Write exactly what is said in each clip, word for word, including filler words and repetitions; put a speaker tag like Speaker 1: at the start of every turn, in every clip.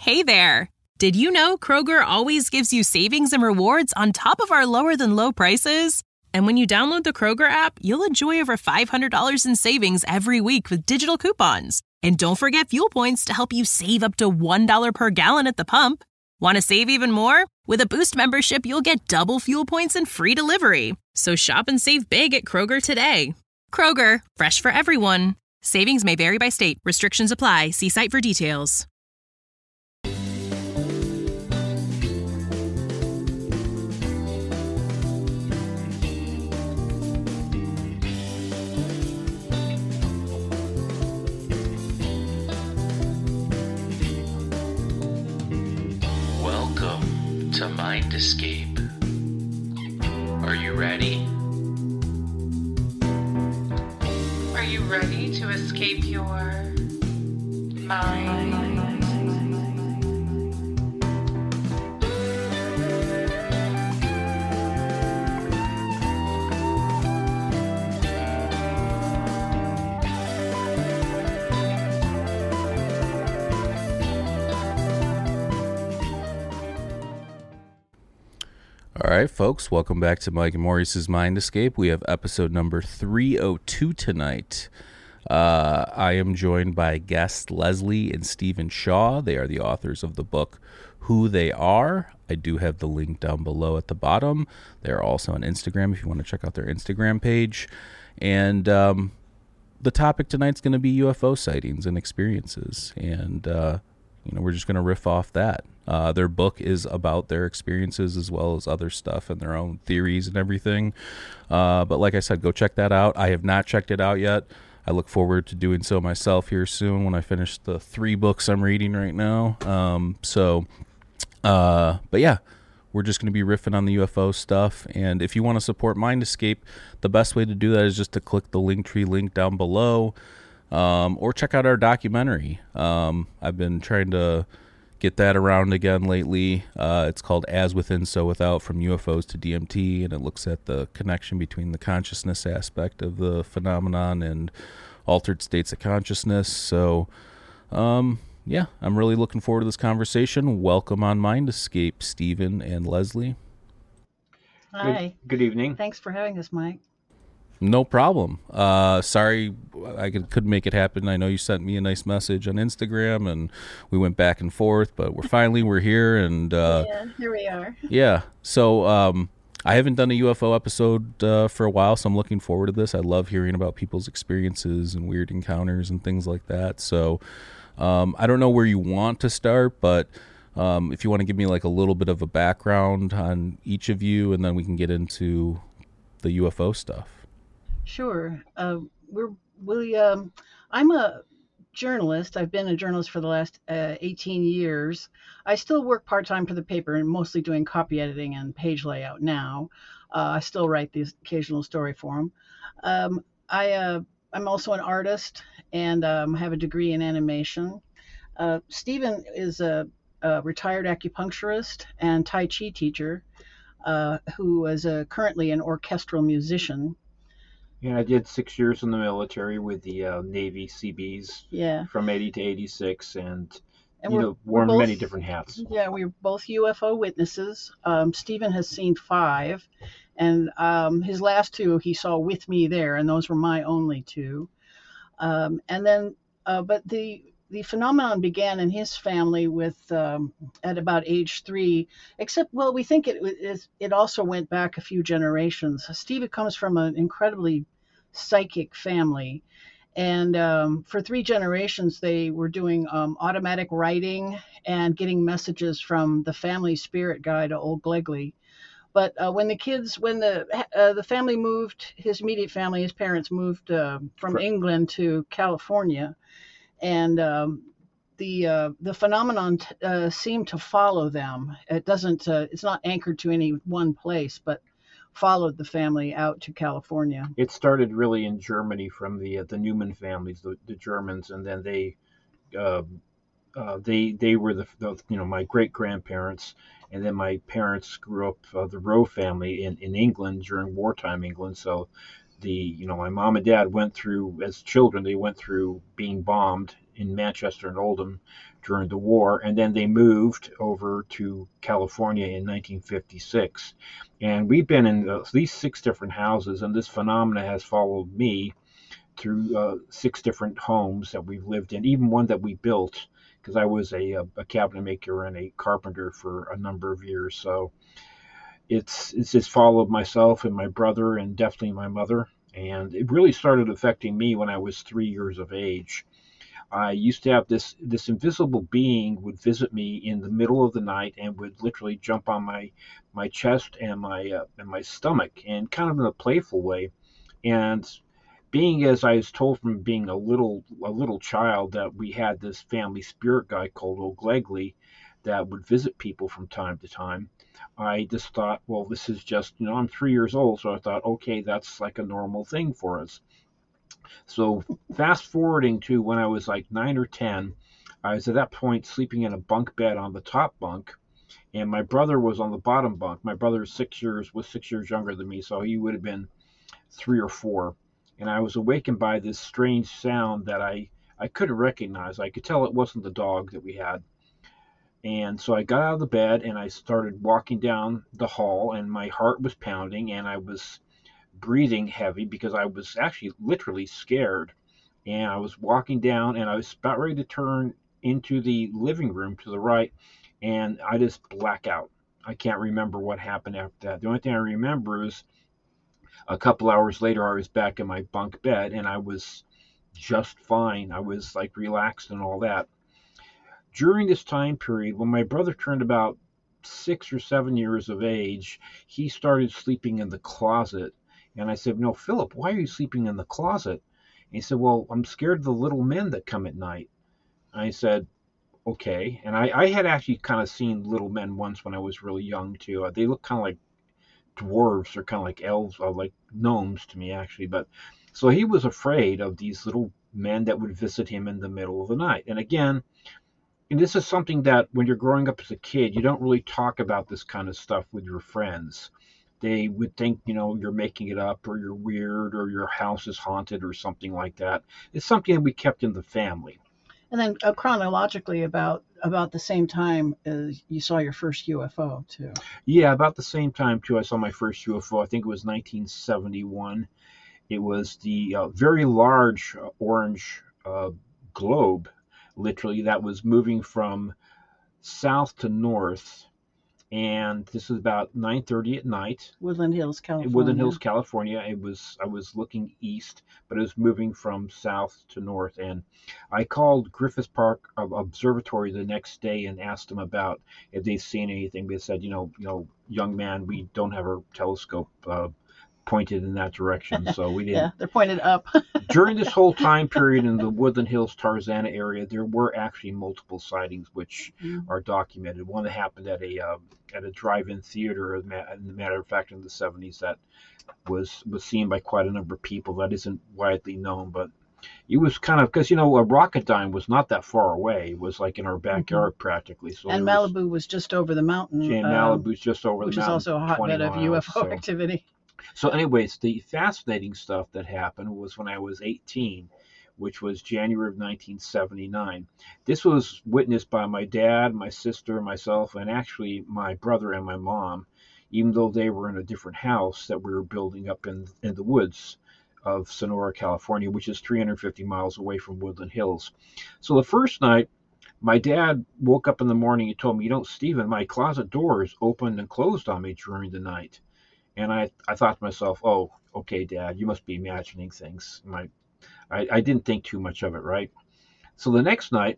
Speaker 1: Hey there! Did you know Kroger always gives you savings and rewards on top of our lower-than-low prices? And when you download the Kroger app, you'll enjoy over five hundred dollars in savings every week with digital coupons. And don't forget fuel points to help you save up to one dollar per gallon at the pump. Want to save even more? With a Boost membership, you'll get double fuel points and free delivery. So shop and save big at Kroger today. Kroger, fresh for everyone. Savings may vary by state. Restrictions apply. See site for details.
Speaker 2: Welcome to Mind Escape. Are you ready?
Speaker 3: Are you ready to escape your mind?
Speaker 4: All right, folks, welcome back to Mike and Maurice's Mind Escape. We have episode number three oh two tonight. Uh, I am joined by guests Leslie and Stephen Shaw. They are the authors of the book Who They Are. I do have the link down below at the bottom. They're also on Instagram if you want to check out their Instagram page. And um, the topic tonight's going to be U F O sightings and experiences. And, uh, you know, we're just going to riff off that. Uh, their book is about their experiences as well as other stuff and their own theories and everything. Uh, but like I said, go check that out. I have not checked it out yet. I look forward to doing so myself here soon when I finish the three books I'm reading right now. Um, so, uh, but yeah, we're just going to be riffing on the U F O stuff. And if you want to support Mind Escape, the best way to do that is just to click the Linktree link down below, um, or check out our documentary. Um, I've been trying to get that around again lately. Uh, it's called As Within, So Without, From U F Os to D M T, and it looks at the connection between the consciousness aspect of the phenomenon and altered states of consciousness. So, um, yeah, I'm really looking forward to this conversation. Welcome on Mind Escape, Stephen and Leslie.
Speaker 5: Hi.
Speaker 6: Good, good evening.
Speaker 5: Thanks for having us, Mike.
Speaker 4: No problem. Uh, sorry I could, couldn't make it happen. I know you sent me a nice message on Instagram, and we went back and forth, but we're finally, we're here. And uh,
Speaker 5: yeah, here we are.
Speaker 4: Yeah. So um, I haven't done a U F O episode uh, for a while, so I'm looking forward to this. I love hearing about people's experiences and weird encounters and things like that. So um, I don't know where you want to start, but um, if you want to give me like a little bit of a background on each of you, and then we can get into the U F O stuff.
Speaker 5: Sure. Uh, we're we. Um, I'm a journalist. I've been a journalist for the last uh, eighteen years. I still work part time for the paper and mostly doing copy editing and page layout now. Uh, I still write the occasional story for them. Um, I uh, I'm also an artist and um, have a degree in animation. Uh, Stephen is a, a retired acupuncturist and Tai Chi teacher uh, who is a, currently an orchestral musician.
Speaker 6: Yeah, I did six years in the military with the uh, Navy Seabees.
Speaker 5: Yeah.
Speaker 6: From eighty to eighty-six, and,
Speaker 5: and
Speaker 6: you know, worn both, many different hats.
Speaker 5: Yeah, we're both U F O witnesses. Um, Stephen has seen five, and um, his last two he saw with me there, and those were my only two. Um, and then, uh, but the the phenomenon began in his family with um, at about age three. Except, well, we think it it, it also went back a few generations. Stephen comes from an incredibly psychic family, and um, for three generations they were doing um, automatic writing and getting messages from the family spirit guide, Old Glegley. But uh, when the kids, when the uh, the family moved, his immediate family, his parents moved uh, from England to California, and um, the uh, the phenomenon t- uh, seemed to follow them. It doesn't. Uh, it's not anchored to any one place, but followed the family out to California.
Speaker 6: It started really in Germany from the uh, the Newman families, the, the Germans, and then they uh, uh, they they were the, the you know my great grandparents, and then my parents grew up uh, the Rowe family in, in England during wartime England. So the you know my mom and dad went through as children. They went through being bombed in Manchester and Oldham during the war, and then they moved over to California in nineteen fifty-six. And we've been in at least six different houses, and this phenomena has followed me through uh, six different homes that we've lived in, even one that we built, because I was a, a cabinet maker and a carpenter for a number of years. So it's it's just followed myself and my brother and definitely my mother. And it really started affecting me when I was three years of age. I used to have this this invisible being would visit me in the middle of the night and would literally jump on my my chest and my uh, and my stomach, and kind of in a playful way. And being as I was told from being a little a little child that we had this family spirit guy called Old Glegley that would visit people from time to time, I just thought, well, this is just, you know, I'm three years old, so I thought, okay, that's like a normal thing for us. So fast forwarding to when I was like nine or ten, I was at that point sleeping in a bunk bed on the top bunk, and my brother was on the bottom bunk. My brother is six years was six years younger than me, so he would have been three or four. And I was awakened by this strange sound that I I couldn't recognize. I could tell it wasn't the dog that we had. And so I got out of the bed and I started walking down the hall, and my heart was pounding and I was breathing heavy because I was actually literally scared. And I was walking down and I was about ready to turn into the living room to the right, and I just black out. I can't remember what happened after that. The only thing I remember is a couple hours later I was back in my bunk bed and I was just fine. I was like relaxed and all that. During this time period, when my brother turned about six or seven years of age, he started sleeping in the closet. And I said, no, Philip, why are you sleeping in the closet? And he said, well, I'm scared of the little men that come at night. And I said, okay. And I, I had actually kind of seen little men once when I was really young, too. They look kind of like dwarves or kind of like elves, or like gnomes to me, actually. But so he was afraid of these little men that would visit him in the middle of the night. And again, and this is something that when you're growing up as a kid, you don't really talk about this kind of stuff with your friends. They would think, you know, you're making it up, or you're weird, or your house is haunted, or something like that. It's something that we kept in the family.
Speaker 5: And then uh, chronologically, about about the same time as you saw your first U F O, too.
Speaker 6: Yeah, about the same time, too, I saw my first U F O. I think it was nineteen seventy-one. It was the uh, very large uh, orange uh, globe, literally, that was moving from south to north. And this was about nine thirty at night.
Speaker 5: Woodland Hills, California.
Speaker 6: Woodland Hills, California. It was I was looking east, but it was moving from south to north. And I called Griffith Park Observatory the next day and asked them about if they'd seen anything. They said, you know, you know, young man, we don't have our telescope uh, pointed in that direction, so we didn't.
Speaker 5: Yeah, they're pointed up.
Speaker 6: During this whole time period in the Woodland Hills, Tarzana area, there were actually multiple sightings which mm. are documented. One that happened at a uh, at a drive-in theater, as a matter of fact, in the seventies, that was was seen by quite a number of people. That isn't widely known, but it was kind of, because, you know, a Rocketdyne was not that far away. It was like in our backyard, mm-hmm. practically. So
Speaker 5: and Malibu was, was just over the mountain.
Speaker 6: And Malibu was just over
Speaker 5: the
Speaker 6: mountain,
Speaker 5: which is also a hotbed of U F O so. activity.
Speaker 6: So anyways, the fascinating stuff that happened was when I was eighteen, which was January of nineteen seventy-nine. This was witnessed by my dad, my sister, myself, and actually my brother and my mom, even though they were in a different house that we were building up in, in the woods of Sonora, California, which is three hundred fifty miles away from Woodland Hills. So the first night, my dad woke up in the morning and told me, you know, Stephen, my closet doors opened and closed on me during the night. And I, I thought to myself, oh, okay, Dad, you must be imagining things. My, I, I didn't think too much of it, right? So the next night,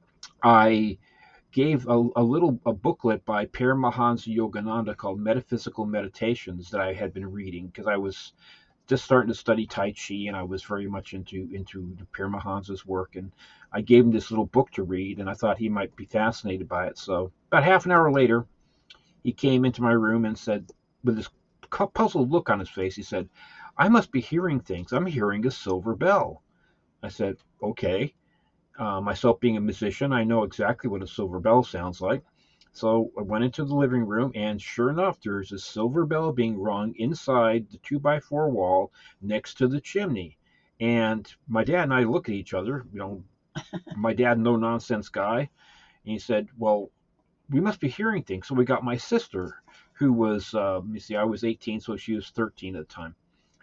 Speaker 6: I gave a, a little a booklet by Paramahansa Yogananda called Metaphysical Meditations that I had been reading, because I was just starting to study Tai Chi, and I was very much into into Paramahansa's work. And I gave him this little book to read, and I thought he might be fascinated by it. So about half an hour later, he came into my room and said, with this puzzled look on his face, he said, I must be hearing things. I'm hearing a silver bell. I said, okay. Uh, myself being a musician, I know exactly what a silver bell sounds like. So I went into the living room, and sure enough, there's a silver bell being rung inside the two by four wall next to the chimney. And my dad and I look at each other, you know, my dad, no nonsense guy. And he said, well, we must be hearing things. So we got my sister, who was, uh, let me see, I was eighteen, so she was thirteen at the time.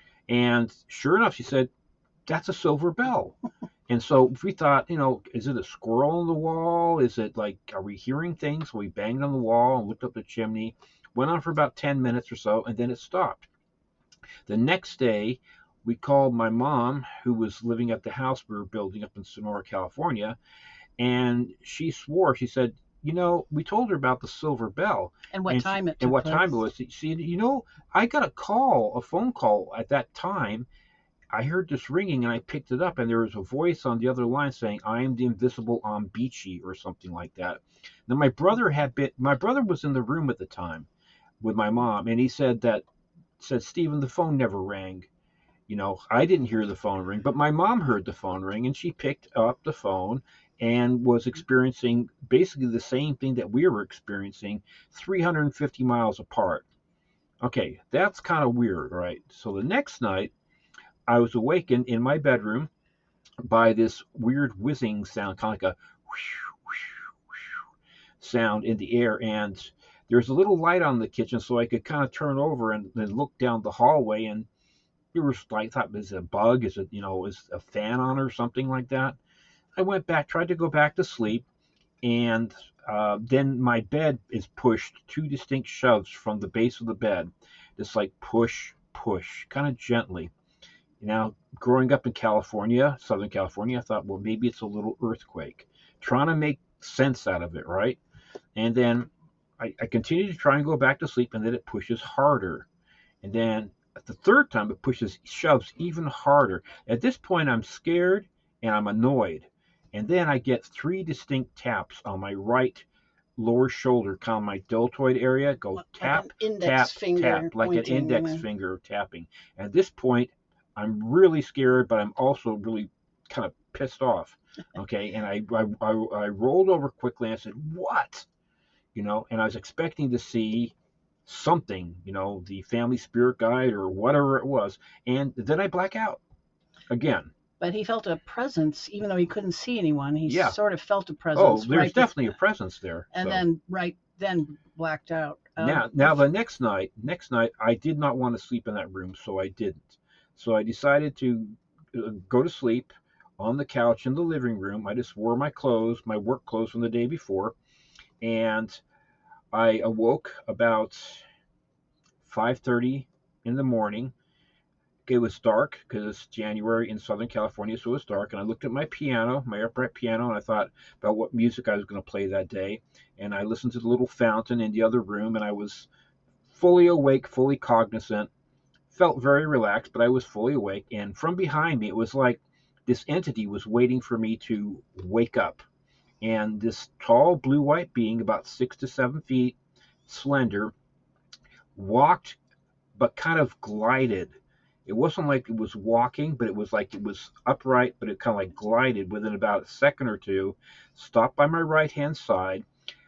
Speaker 6: And sure enough, she said, that's a silver bell. And so we thought, you know, is it a squirrel on the wall? Is it like, are we hearing things? So we banged on the wall and looked up the chimney. Went on for about ten minutes or so, and then it stopped. The next day, we called my mom, who was living at the house we were building up in Sonora, California, and she swore, she said, you know, we told her about the silver bell.
Speaker 5: And what
Speaker 6: and
Speaker 5: time
Speaker 6: she,
Speaker 5: it took
Speaker 6: And what
Speaker 5: place.
Speaker 6: time it was. She, you know, I got a call, a phone call at that time. I heard this ringing, and I picked it up, and there was a voice on the other line saying, I am the invisible Ambichi, or something like that. Now, my brother had been, my brother was in the room at the time with my mom, and he said that, said, Stephen, the phone never rang. You know, I didn't hear the phone ring, but my mom heard the phone ring, and she picked up the phone and was experiencing basically the same thing that we were experiencing three hundred fifty miles apart. Okay, that's kind of weird, right? So the next night, I was awakened in my bedroom by this weird whizzing sound, kind of like a whoosh, whoosh, whoosh sound in the air, and there's a little light on the kitchen, so I could kind of turn over and then look down the hallway, and it was like, I thought, is it a bug? Is it, you know, is a fan on or something like that? I went back, tried to go back to sleep, and uh, then my bed is pushed two distinct shoves from the base of the bed, just like push, push, kind of gently. Now, growing up in California, Southern California, I thought, well, maybe it's a little earthquake. Trying to make sense out of it, right? And then I, I continue to try and go back to sleep, and then it pushes harder. And then at the third time, it pushes, shoves even harder. At this point, I'm scared and I'm annoyed. And then I get three distinct taps on my right lower shoulder, kind of my deltoid area. Go
Speaker 5: Like
Speaker 6: tap,
Speaker 5: an index
Speaker 6: tap,
Speaker 5: finger
Speaker 6: tap, like an
Speaker 5: pointing
Speaker 6: index
Speaker 5: and-
Speaker 6: finger tapping. At this point, I'm really scared, but I'm also really kind of pissed off. Okay, and I, I, I, I rolled over quickly and I said, what? You know, and I was expecting to see something, you know, the family spirit guide or whatever it was. And then I black out again.
Speaker 5: But he felt a presence, even though he couldn't see anyone. He
Speaker 6: Yeah.
Speaker 5: sort of felt a
Speaker 6: Oh,
Speaker 5: presence.
Speaker 6: there's
Speaker 5: right
Speaker 6: definitely
Speaker 5: before-
Speaker 6: a presence there.
Speaker 5: And
Speaker 6: so.
Speaker 5: then right then blacked out. Um,
Speaker 6: Now, now the next night, next night, I did not want to sleep in that room, so I didn't. So I decided to uh, go to sleep on the couch in the living room. I just wore my clothes, my work clothes from the day before, and I awoke about five thirty in the morning. It was dark because it's January in Southern California, so it was dark. And I looked at my piano, my upright piano, and I thought about what music I was going to play that day. And I listened to the little fountain in the other room, and I was fully awake, fully cognizant. Felt very relaxed, but I was fully awake. And from behind me, it was like this entity was waiting for me to wake up. And this tall blue-white being, about six to seven feet, slender, walked, but kind of glided. It wasn't like it was walking, but it was like it was upright, but it kind of like glided within about a second or two, stopped by my right-hand side.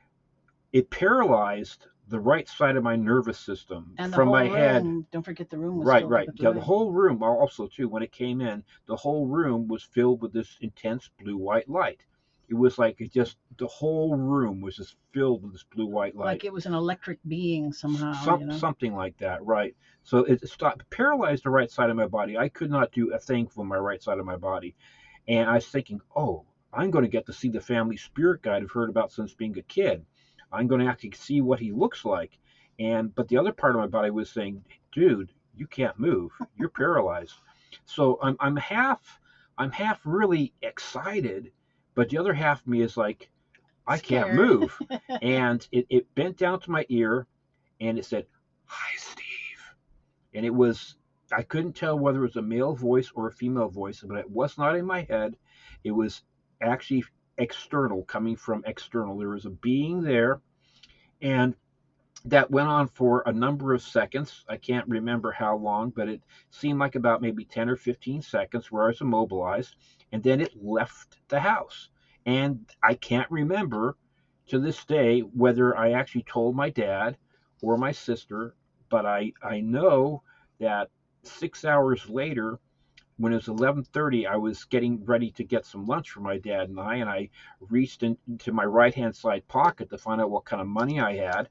Speaker 6: It paralyzed the right side of my nervous system
Speaker 5: and the
Speaker 6: from
Speaker 5: whole
Speaker 6: my head.
Speaker 5: room, don't forget the room was
Speaker 6: Right,
Speaker 5: filled
Speaker 6: right.
Speaker 5: with
Speaker 6: Yeah, the
Speaker 5: light.
Speaker 6: whole room also too, when it came in, the whole room was filled with this intense blue-white light. It was like it just, the whole room was just filled with this blue-white light.
Speaker 5: Like it was an electric being somehow.
Speaker 6: Some,
Speaker 5: you know?
Speaker 6: Something like that, right. So it stopped, paralyzed the right side of my body. I could not do a thing for my right side of my body. And I was thinking, oh, I'm going to get to see the family spirit guide I've heard about since being a kid. I'm going to actually see what he looks like. And but the other part of my body was saying, dude, you can't move. You're paralyzed. So I'm I'm half I'm half really excited, but the other half of me is like, I can't
Speaker 5: Scared.
Speaker 6: move. And it, it bent down to my ear and it said, hi, Steve. And it was, I couldn't tell whether it was a male voice or a female voice, but it was not in my head. It was actually external, coming from external. There was a being there, and that went on for a number of seconds. I can't remember how long, but it seemed like about maybe ten or fifteen seconds where I was immobilized, and then it left the house. And I can't remember to this day whether I actually told my dad or my sister, but I, I know that six hours later, when it was eleven thirty, I was getting ready to get some lunch for my dad and I, and I reached into my right-hand side pocket to find out what kind of money I had.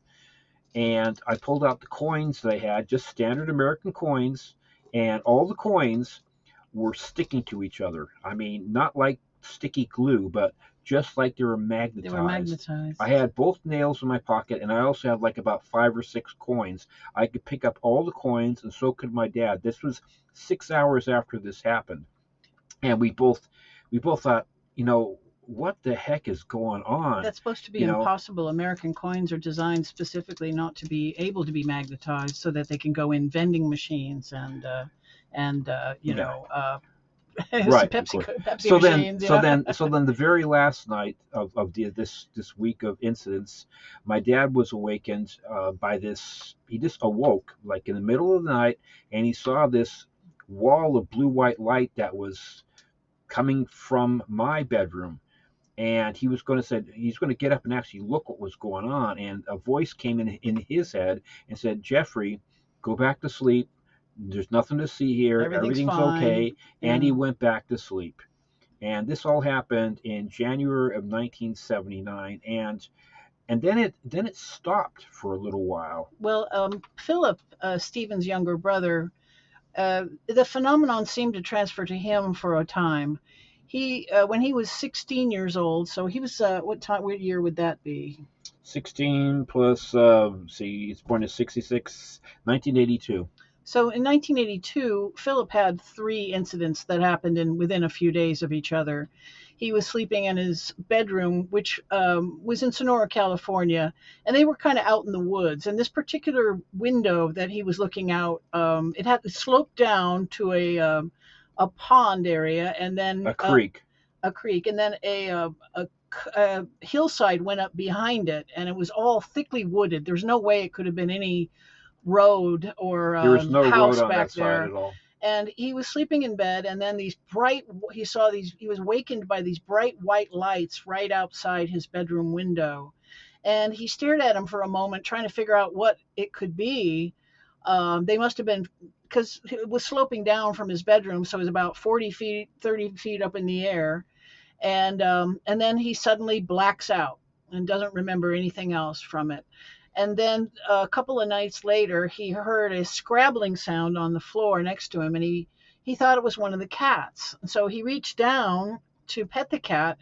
Speaker 6: And I pulled out the coins that I had, just standard American coins, and all the coins were sticking to each other. I mean, not like sticky glue, but just like they were magnetized.
Speaker 5: They were magnetized.
Speaker 6: I had both nails in my pocket, and I also had like about five or six coins. I could pick up all the coins, and so could my dad. This was six hours after this happened, and we both we both thought, you know, what the heck is going on?
Speaker 5: That's supposed to be
Speaker 6: You know?
Speaker 5: impossible. American coins are designed specifically not to be able to be magnetized, so that they can go in vending machines and uh, and uh, you
Speaker 6: Yeah.
Speaker 5: know. Uh,
Speaker 6: Right, of
Speaker 5: Pepsi,
Speaker 6: course.
Speaker 5: Pepsi
Speaker 6: so then
Speaker 5: machines, you
Speaker 6: so
Speaker 5: know?
Speaker 6: then so then the very last night of, of the, this this week of incidents, my dad was awakened uh, by this. He just awoke like in the middle of the night, and he saw this wall of blue white light that was coming from my bedroom, and he was going to say he's going to get up and actually look what was going on. And a voice came in in his head and said, "Jeffrey, go back to sleep. There's nothing to see here.
Speaker 5: Everything's
Speaker 6: Everything's
Speaker 5: fine."
Speaker 6: okay." And
Speaker 5: Yeah.
Speaker 6: he went back to sleep. And this all happened in January of nineteen seventy-nine, and and then it then it stopped for a little while.
Speaker 5: Well, um, Philip, uh, Stephen's younger brother, uh, the phenomenon seemed to transfer to him for a time. He, uh, when he was sixteen years old, so he was, uh, what time, what year would that be?
Speaker 6: sixteen plus, uh, see, it's born in sixty-six, nineteen eighty-two.
Speaker 5: So in nineteen eighty-two, Philip had three incidents that happened in within a few days of each other. He was sleeping in his bedroom, which um, was in Sonora, California, and they were kind of out in the woods. And this particular window that he was looking out, um, it had sloped down to a um, a pond area, and then
Speaker 6: A creek.
Speaker 5: Uh, a creek, and then a, uh, a a hillside went up behind it, and it was all thickly wooded. There's no way it could have been any road or um,
Speaker 6: There was no
Speaker 5: house
Speaker 6: road on
Speaker 5: back
Speaker 6: that
Speaker 5: there.
Speaker 6: side at all.
Speaker 5: And he was sleeping in bed, and then these bright, he saw these, he was wakened by these bright white lights right outside his bedroom window. And he stared at them for a moment, trying to figure out what it could be. Um, they must have been, because it was sloping down from his bedroom, so it was about forty feet, thirty feet up in the air. And um, and then he suddenly blacks out and doesn't remember anything else from it. And then a couple of nights later, he heard a scrabbling sound on the floor next to him, and he, he thought it was one of the cats. So he reached down to pet the cat,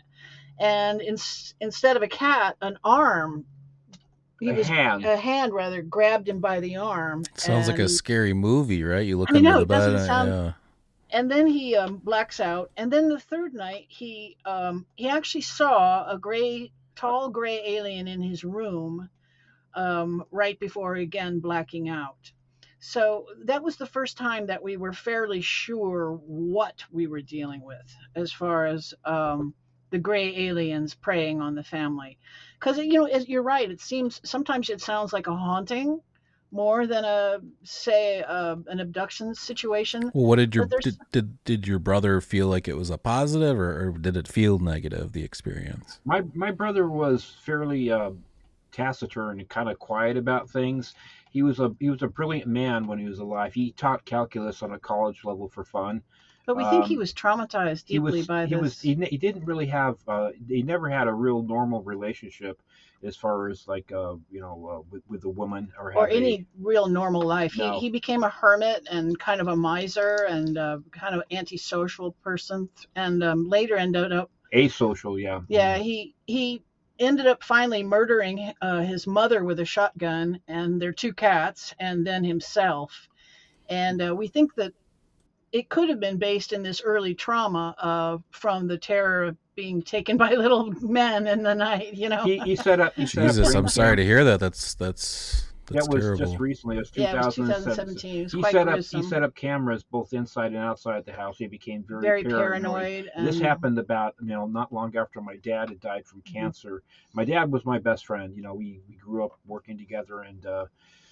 Speaker 5: and in, instead of a cat, an arm, he
Speaker 6: A
Speaker 5: was,
Speaker 6: hand.
Speaker 5: a hand rather, grabbed him by the arm.
Speaker 4: Sounds like a
Speaker 5: and-
Speaker 4: scary movie, right? You look
Speaker 5: I
Speaker 4: under
Speaker 5: know,
Speaker 4: the
Speaker 5: it
Speaker 4: bed.
Speaker 5: doesn't
Speaker 4: uh,
Speaker 5: sound-
Speaker 4: yeah.
Speaker 5: And then he um, blacks out. And then the third night, he um, he actually saw a gray, tall gray alien in his room um, right before again blacking out. So that was the first time that we were fairly sure what we were dealing with as far as um, the gray aliens preying on the family. Because, you know, as you're right, it seems sometimes it sounds like a haunting more than a, say, uh, an abduction situation.
Speaker 4: Well, what did your
Speaker 5: But there's-
Speaker 4: did, did did your brother feel like it was a positive, or, or did it feel negative, the experience?
Speaker 6: My my brother was fairly uh, taciturn and kind of quiet about things. He was a he was a brilliant man when he was alive. He taught calculus on a college level for fun.
Speaker 5: But we think he
Speaker 6: Um,
Speaker 5: was traumatized
Speaker 6: He
Speaker 5: deeply
Speaker 6: was
Speaker 5: by
Speaker 6: he
Speaker 5: this.
Speaker 6: was he, ne- he didn't really have uh, he never had a real normal relationship as far as like uh, you know uh, with with a woman or
Speaker 5: or
Speaker 6: have a-
Speaker 5: any real normal life.
Speaker 6: No.
Speaker 5: He he became a hermit and kind of a miser and uh, kind of antisocial person, and um, later ended up
Speaker 6: asocial. Yeah.
Speaker 5: yeah he he ended up finally murdering uh, his mother with a shotgun and their two cats and then himself. And uh, we think that it could have been based in this early trauma uh, from the terror of being taken by little men in the night. You know.
Speaker 6: He, he set up. He set up
Speaker 4: Jesus,
Speaker 6: ring
Speaker 4: I'm sorry to
Speaker 6: camp.
Speaker 4: hear that. That's that's that's
Speaker 6: That was
Speaker 4: terrible.
Speaker 6: just recently. It was
Speaker 5: Yeah, it was
Speaker 6: two thousand seventeen.
Speaker 5: two thousand seventeen. It was
Speaker 6: He
Speaker 5: quite
Speaker 6: set up.
Speaker 5: gruesome.
Speaker 6: He set up cameras both inside and outside the house. He became very,
Speaker 5: very
Speaker 6: paranoid.
Speaker 5: paranoid.
Speaker 6: And this
Speaker 5: and-
Speaker 6: happened about you know not long after my dad had died from cancer. My dad was my best friend. You know, we, we grew up working together, and uh,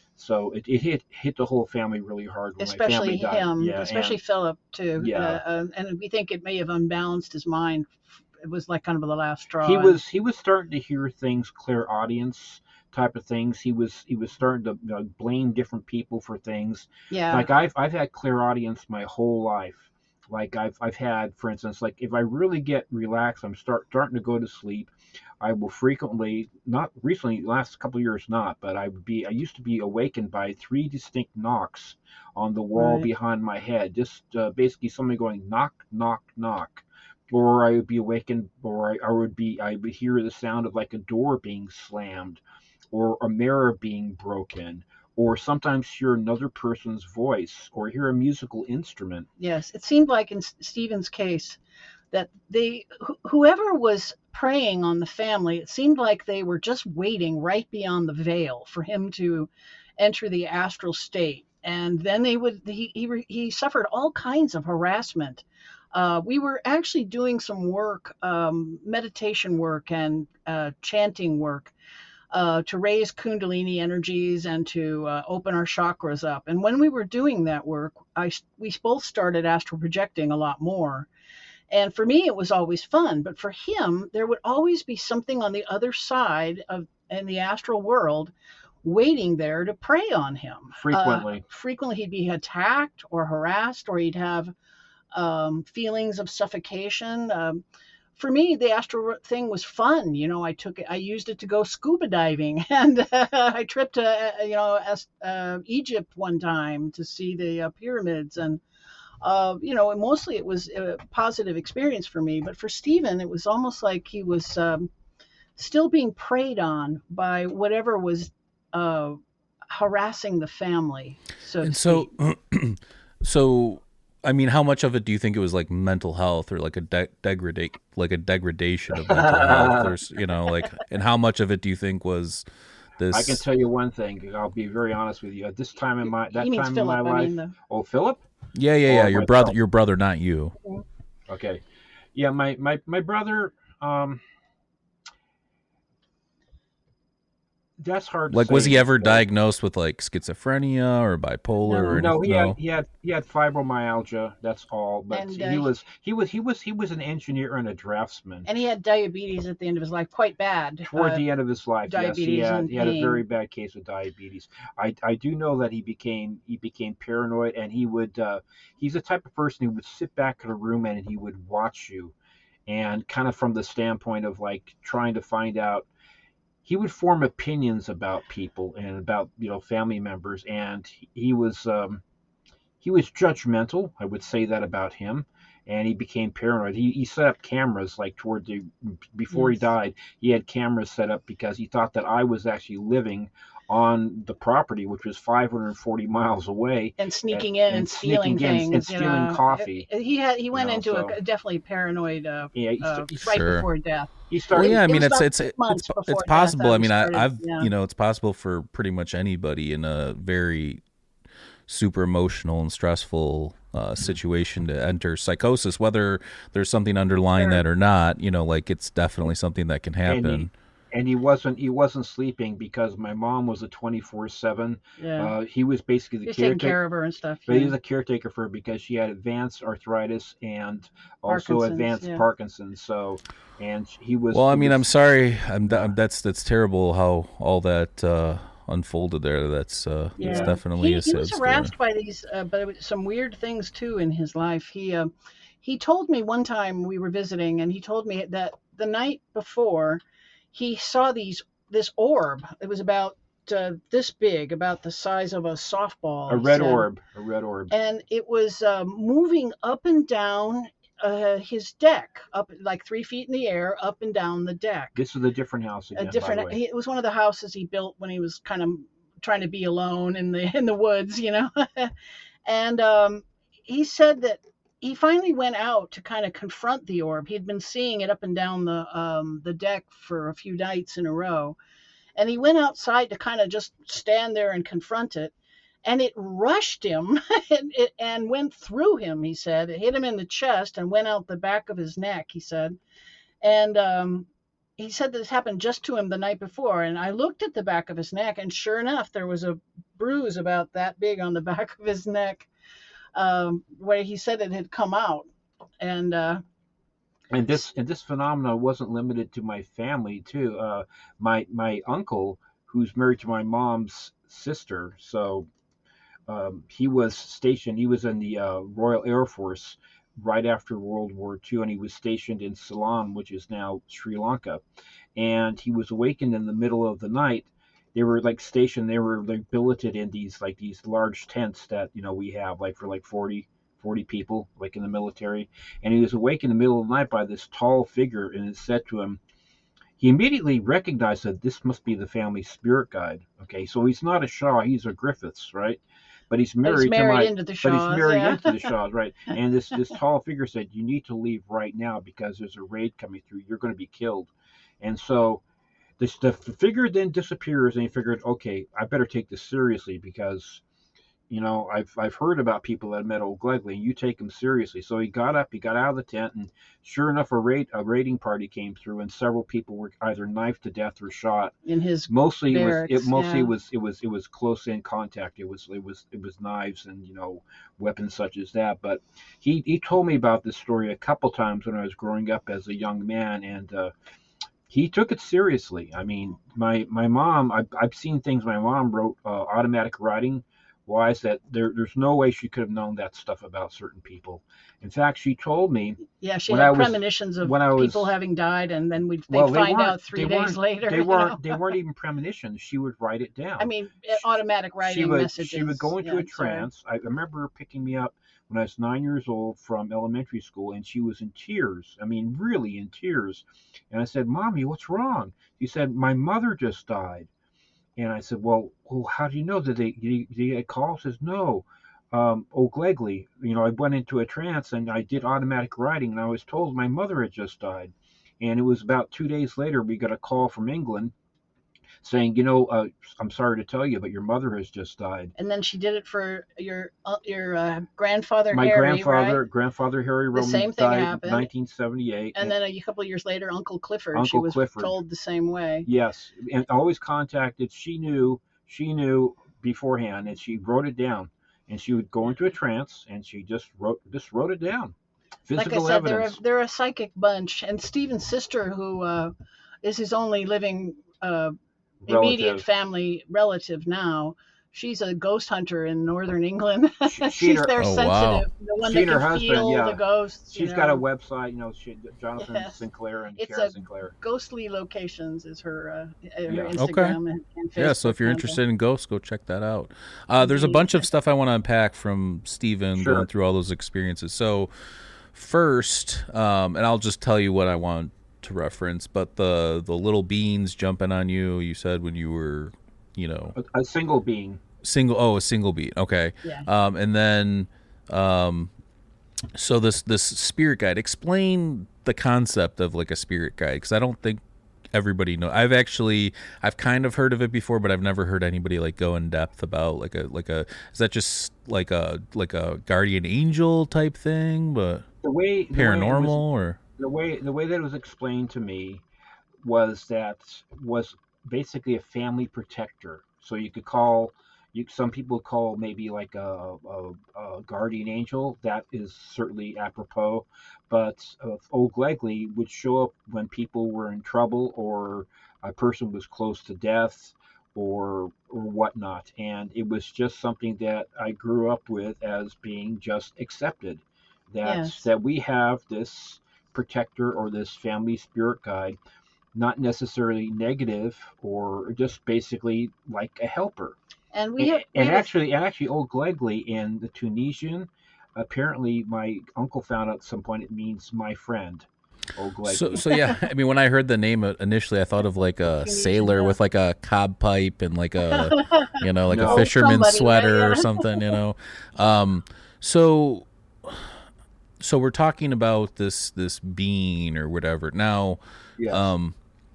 Speaker 6: so it, it hit hit the whole family really hard when my
Speaker 5: especially
Speaker 6: family died.
Speaker 5: him,
Speaker 6: Yeah,
Speaker 5: especially
Speaker 6: and
Speaker 5: Philip too.
Speaker 6: Yeah.
Speaker 5: Uh, um, and we think it may have unbalanced his mind. It was like kind of the last straw.
Speaker 6: he
Speaker 5: And-
Speaker 6: was he was starting to hear things, clairaudience type of things. He was he was starting to you know, blame different people for things.
Speaker 5: yeah.
Speaker 6: Like I've I've had clairaudience my whole life. Like I've I've had, for instance, like if I really get relaxed, I'm start starting to go to sleep. I will frequently, not recently, last couple of years, not, but I would be. I used to be awakened by three distinct knocks on the wall
Speaker 5: Right.
Speaker 6: behind my head. Just uh, basically somebody going knock, knock, knock. Or I would be awakened, or I, I would be. I would hear the sound of like a door being slammed, or a mirror being broken, or sometimes hear another person's voice, or hear a musical instrument.
Speaker 5: Yes, it seemed like in S- Stephen's case that they, wh- whoever was preying on the family, it seemed like they were just waiting right beyond the veil for him to enter the astral state, and then they would. He he re- he suffered all kinds of harassment. Uh, we were actually doing some work, um, meditation work and uh, chanting work, uh, to raise Kundalini energies and to uh, open our chakras up. And when we were doing that work, I we both started astral projecting a lot more. And for me, it was always fun, but for him, there would always be something on the other side of in the astral world waiting there to prey on him.
Speaker 6: Frequently.
Speaker 5: Uh, frequently, he'd be attacked or harassed, or he'd have um, feelings of suffocation. Um, for me, the astral thing was fun. You know, I took it, I used it to go scuba diving, and uh, I tripped to, uh, you know, as, uh, Egypt one time to see the uh, pyramids, and uh, you know, mostly it was a positive experience for me. But for Stephen, it was almost like he was um, still being preyed on by whatever was uh, harassing the family. So,
Speaker 4: And
Speaker 5: to
Speaker 4: so,
Speaker 5: speak.
Speaker 4: so I mean, how much of it do you think it was like mental health or like a de- degradate, like a degradation of mental health? There's, you know, like, and how much of it do you think was this?
Speaker 6: I can tell you one thing. I'll be very honest with you. At this time in my that
Speaker 5: He means
Speaker 6: time
Speaker 5: Philip.
Speaker 6: in my
Speaker 5: I
Speaker 6: life.
Speaker 5: mean the.
Speaker 6: Oh, Philip.
Speaker 4: Yeah, yeah, yeah.
Speaker 6: Or
Speaker 4: Your brother,
Speaker 6: myself.
Speaker 4: your brother, not you.
Speaker 6: Okay. Yeah, my my my brother. Um, that's hard. To
Speaker 4: Like,
Speaker 6: say
Speaker 4: was he ever
Speaker 6: because-
Speaker 4: diagnosed with like schizophrenia or bipolar or
Speaker 6: No,
Speaker 4: anything?
Speaker 6: he had he had he had fibromyalgia. That's all. But
Speaker 5: And,
Speaker 6: he
Speaker 5: uh,
Speaker 6: was he was he was he was an engineer and a draftsman.
Speaker 5: And he had diabetes at the end of his life, quite bad.
Speaker 6: Toward
Speaker 5: Uh,
Speaker 6: the end of his life, yes, he
Speaker 5: diabetes
Speaker 6: had
Speaker 5: and
Speaker 6: he had a
Speaker 5: pain.
Speaker 6: very bad case of diabetes. I, I do know that he became he became paranoid, and he would uh, he's the type of person who would sit back in a room and he would watch you, and kind of from the standpoint of like trying to find out. He would form opinions about people and about you know family members, and he, he was um, he was judgmental. I would say that about him, and he became paranoid. He, he set up cameras like toward the before
Speaker 5: Yes.
Speaker 6: he died. He had cameras set up because he thought that I was actually living on the property, which was five hundred forty miles away,
Speaker 5: and sneaking
Speaker 6: and-
Speaker 5: in and,
Speaker 6: and
Speaker 5: stealing
Speaker 6: sneaking in
Speaker 5: things
Speaker 6: and stealing
Speaker 5: you know.
Speaker 6: coffee,
Speaker 5: He had he went
Speaker 6: know,
Speaker 5: into
Speaker 6: so-
Speaker 5: a definitely paranoid uh,
Speaker 6: Yeah, he,
Speaker 5: uh,
Speaker 6: st- he,
Speaker 5: right
Speaker 4: Sure.
Speaker 5: before death.
Speaker 6: he
Speaker 4: Well,
Speaker 6: started.
Speaker 4: yeah. I
Speaker 5: it
Speaker 4: mean,
Speaker 5: was
Speaker 4: it's
Speaker 5: about
Speaker 4: it's
Speaker 5: six
Speaker 4: it's
Speaker 5: months
Speaker 4: it's
Speaker 5: before
Speaker 4: possible.
Speaker 5: death
Speaker 4: I mean, I,
Speaker 5: started,
Speaker 4: I've
Speaker 5: yeah.
Speaker 4: you know, it's possible for pretty much anybody in a very super emotional and stressful uh, situation to enter psychosis, whether there's something underlying
Speaker 5: Sure.
Speaker 4: that or not. You know, like it's definitely something that can
Speaker 6: And he-
Speaker 4: happen.
Speaker 6: and he wasn't he wasn't sleeping because my mom was a twenty-four seven.
Speaker 5: Yeah,
Speaker 6: Uh, he was basically the
Speaker 5: he's taking
Speaker 6: caretaker.
Speaker 5: care of her and stuff.
Speaker 6: But
Speaker 5: yeah.
Speaker 6: he's a caretaker for her because she had advanced arthritis and also
Speaker 5: Parkinson's,
Speaker 6: advanced
Speaker 5: yeah.
Speaker 6: Parkinson's. So, and he was.
Speaker 4: Well, I
Speaker 6: he
Speaker 4: mean,
Speaker 6: was-
Speaker 4: I'm sorry. I'm, I'm that's that's terrible how all that uh, unfolded there. That's uh, it's
Speaker 5: Yeah.
Speaker 4: definitely
Speaker 5: he,
Speaker 4: a
Speaker 5: he
Speaker 4: sad
Speaker 5: was
Speaker 4: story.
Speaker 5: harassed by these, uh, but it was some weird things too in his life. He uh, he told me one time we were visiting, and he told me that the night before, he saw these this orb. It was about uh, this big, about the size of a softball.
Speaker 6: a
Speaker 5: he
Speaker 6: red
Speaker 5: said.
Speaker 6: orb, a red orb.
Speaker 5: And it was uh, moving up and down uh, his deck, up like three feet in the air, up and down the deck.
Speaker 6: This is a different house again.
Speaker 5: A different.
Speaker 6: By the way.
Speaker 5: He, it was one of the houses he built when he was kind of trying to be alone in the in the woods, you know. And um, he said that he finally went out to kind of confront the orb. He had been seeing it up and down the um, the deck for a few nights in a row, and he went outside to kind of just stand there and confront it. And it rushed him and, it, and went through him, he said. It hit him in the chest and went out the back of his neck, he said. And um, he said this happened just to him the night before. And I looked at the back of his neck, and sure enough, there was a bruise about that big on the back of his neck, um, where he said it had come out. And uh,
Speaker 6: And this and this phenomenon wasn't limited to my family too. Uh, my my uncle, who's married to my mom's sister, so um, he was stationed. He was in the uh, Royal Air Force right after World War Two, and he was stationed in Ceylon, which is now Sri Lanka. And he was awakened in the middle of the night. They were like stationed, they were like billeted in these like these large tents that, you know, we have like for like forty, forty people, like in the military. And he was awakened in the middle of the night by this tall figure, and it said to him, he immediately recognized that this must be the family spirit guide. Okay, so he's not a Shaw, he's a Griffiths, right? But he's married,
Speaker 5: But he's married
Speaker 6: to my,
Speaker 5: into the Shaws.
Speaker 6: but he's married
Speaker 5: yeah.
Speaker 6: into the Shaws, right? And this this tall figure said, "You need to leave right now because there's a raid coming through. You're going to be killed." And so this the figure then disappears, and he figured, okay, I better take this seriously because, you know, I've I've heard about people that met Old Glegley, and you take them seriously. So he got up, he got out of the tent, and sure enough, a raid a raiding party came through, and several people were either knifed to death or shot.
Speaker 5: In his
Speaker 6: Mostly it was
Speaker 5: barracks,
Speaker 6: it mostly
Speaker 5: yeah.
Speaker 6: was it was it was close in contact. It was it was it was knives and, you know, weapons such as that. But he he told me about this story a couple times when I was growing up as a young man, and uh, he took it seriously. I mean, my my mom, I've, I've seen things my mom wrote uh, automatic writing wise that there there's no way she could have known that stuff about certain people. In fact, she told me
Speaker 5: Yeah, she
Speaker 6: when
Speaker 5: had
Speaker 6: I was-
Speaker 5: premonitions of
Speaker 6: when I was-
Speaker 5: people having died, and then we'd they'd
Speaker 6: well, they
Speaker 5: find
Speaker 6: weren't-
Speaker 5: out three
Speaker 6: they
Speaker 5: days
Speaker 6: weren't-
Speaker 5: later.
Speaker 6: They
Speaker 5: you
Speaker 6: weren't
Speaker 5: know?
Speaker 6: they weren't even premonitions. She would write it down.
Speaker 5: I mean, automatic writing
Speaker 6: she would,
Speaker 5: messages.
Speaker 6: She would go into
Speaker 5: yeah,
Speaker 6: a trance. I remember her picking me up when I was nine years old from elementary school, and she was in tears. I mean, really in tears. And I said, "Mommy, what's wrong?" She said, "My mother just died." And I said, well, well how do you know? Did they, did you, did you get a call? She says, no. Um, Old Glegley, you know, I went into a trance and I did automatic writing, and I was told my mother had just died. And it was about two days later, we got a call from England saying, you know, uh, I'm sorry to tell you, but your mother has just died.
Speaker 5: And then she did it for your uh, your uh, grandfather
Speaker 6: My
Speaker 5: Harry,
Speaker 6: grandfather,
Speaker 5: right?
Speaker 6: grandfather Harry Roman
Speaker 5: same thing
Speaker 6: died
Speaker 5: happened.
Speaker 6: in nineteen seventy-eight.
Speaker 5: And then a couple of years later, Uncle Clifford. she
Speaker 6: Uncle
Speaker 5: was
Speaker 6: Clifford.
Speaker 5: told the same way.
Speaker 6: Yes, and always contacted. She knew, she knew beforehand, and she wrote it down. And she would go into a trance, and she just wrote, just wrote it down. Physical
Speaker 5: Like I said, they're a,
Speaker 6: evidence.
Speaker 5: they're a psychic bunch. And Stephen's sister, who uh, is his only living uh, immediate
Speaker 6: Relative.
Speaker 5: family relative now, she's a ghost hunter in northern England.
Speaker 6: She-
Speaker 5: she's
Speaker 6: her-
Speaker 5: their
Speaker 4: Oh,
Speaker 5: sensitive,
Speaker 4: wow.
Speaker 5: the one
Speaker 6: She
Speaker 5: that
Speaker 6: and
Speaker 5: can
Speaker 6: her husband,
Speaker 5: feel
Speaker 6: yeah.
Speaker 5: the ghosts. you
Speaker 6: She's got a
Speaker 5: know.
Speaker 6: website, you know, she, Jonathan
Speaker 5: Yes.
Speaker 6: Sinclair and
Speaker 5: It's
Speaker 6: Kara
Speaker 5: a-
Speaker 6: Sinclair.
Speaker 5: Ghostly Locations is her, uh, her
Speaker 6: Yeah.
Speaker 5: Instagram
Speaker 4: Okay.
Speaker 5: and, and Facebook
Speaker 4: Yeah, so if you're
Speaker 5: handle.
Speaker 4: interested in ghosts, go check that out. Uh, there's a
Speaker 5: Indeed.
Speaker 4: bunch of stuff I want to unpack from Steven
Speaker 6: Sure.
Speaker 4: going through all those experiences. So first, um, and I'll just tell you what I want to reference, but the the little beans jumping on you, you said when you were, you know,
Speaker 6: A, a single being.
Speaker 4: single, oh, a single beat. Okay.
Speaker 5: Yeah.
Speaker 4: Um, and then, um, so this, this spirit guide, explain the concept of like a spirit guide. Cause I don't think everybody know. I've actually, I've kind of heard of it before, but I've never heard anybody like go in depth about like a, like a, is that just like a, like a guardian angel type thing, but
Speaker 6: The way the way it
Speaker 4: paranormal
Speaker 6: was-
Speaker 4: or?
Speaker 6: the way the way that it was explained to me was that was basically a family protector. So you could call you some people call maybe like a, a, a guardian angel. That is certainly apropos. But uh, Old Glegley would show up when people were in trouble or a person was close to death or or whatnot. And it was just something that I grew up with as being just accepted. That
Speaker 5: Yes.
Speaker 6: that we have this protector or this family spirit guide, not necessarily negative or just basically like a helper.
Speaker 5: And we have,
Speaker 6: and
Speaker 5: we
Speaker 6: and
Speaker 5: have
Speaker 6: actually, and actually, Old Glegley in the Tunisian, apparently my uncle found out at some point it means my friend. Old Glegley.
Speaker 4: So, so yeah, I mean, when I heard the name initially, I thought of like a
Speaker 5: Tunisian,
Speaker 4: sailor
Speaker 5: yeah.
Speaker 4: with like a cob pipe and like a, you know, like
Speaker 6: No.
Speaker 4: a fisherman's
Speaker 5: Somebody,
Speaker 4: sweater
Speaker 5: right?
Speaker 4: or
Speaker 5: Yeah.
Speaker 4: something, you know. Um, so, so we're talking about this this being or whatever. Now,
Speaker 6: Yes.
Speaker 4: um,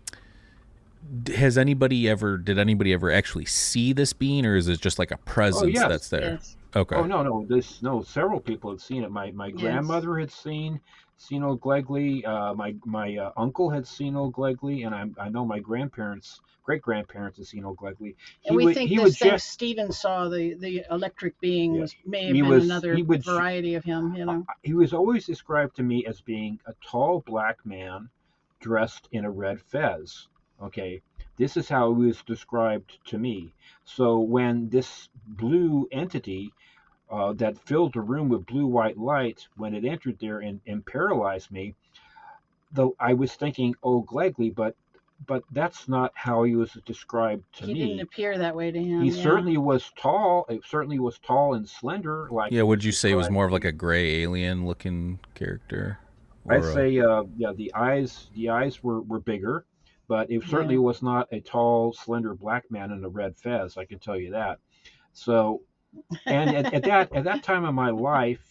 Speaker 4: d- has anybody ever? Did anybody ever actually see this being, or is it just like a presence
Speaker 6: yes,
Speaker 4: that's there?
Speaker 5: yes.
Speaker 4: Okay.
Speaker 6: Oh no, no, this no. Several people had seen it. My my
Speaker 5: Yes.
Speaker 6: grandmother had seen seen Old Glegley. Uh, my my uh, uncle had seen Old Glegley, and I I know my grandparents, great grandparents, had seen Old Glegley.
Speaker 5: And we
Speaker 6: would-
Speaker 5: think
Speaker 6: he
Speaker 5: this
Speaker 6: would
Speaker 5: thing
Speaker 6: just
Speaker 5: Stephen saw, the, the electric being,
Speaker 6: Yeah.
Speaker 5: was may have
Speaker 6: He
Speaker 5: been
Speaker 6: was-
Speaker 5: another
Speaker 6: he would-
Speaker 5: variety of him, you know.
Speaker 6: he was always described to me as being a tall black man dressed in a red fez. Okay, this is how he was described to me. So when this blue entity uh, that filled the room with blue-white light when it entered there and, and paralyzed me. Though I was thinking, oh, Glegley, but but that's not how he was described to
Speaker 5: he
Speaker 6: me.
Speaker 5: He didn't appear that way to him.
Speaker 6: He
Speaker 5: yeah.
Speaker 6: certainly was tall. It certainly was tall and slender. Like
Speaker 4: yeah, would you say it was more of like a gray alien-looking character?
Speaker 6: I'd say, uh, yeah, the eyes the eyes were, were bigger, but it certainly
Speaker 5: Yeah.
Speaker 6: was not a tall, slender black man in a red fez. I can tell you that. So, and at, at that at that time of my life,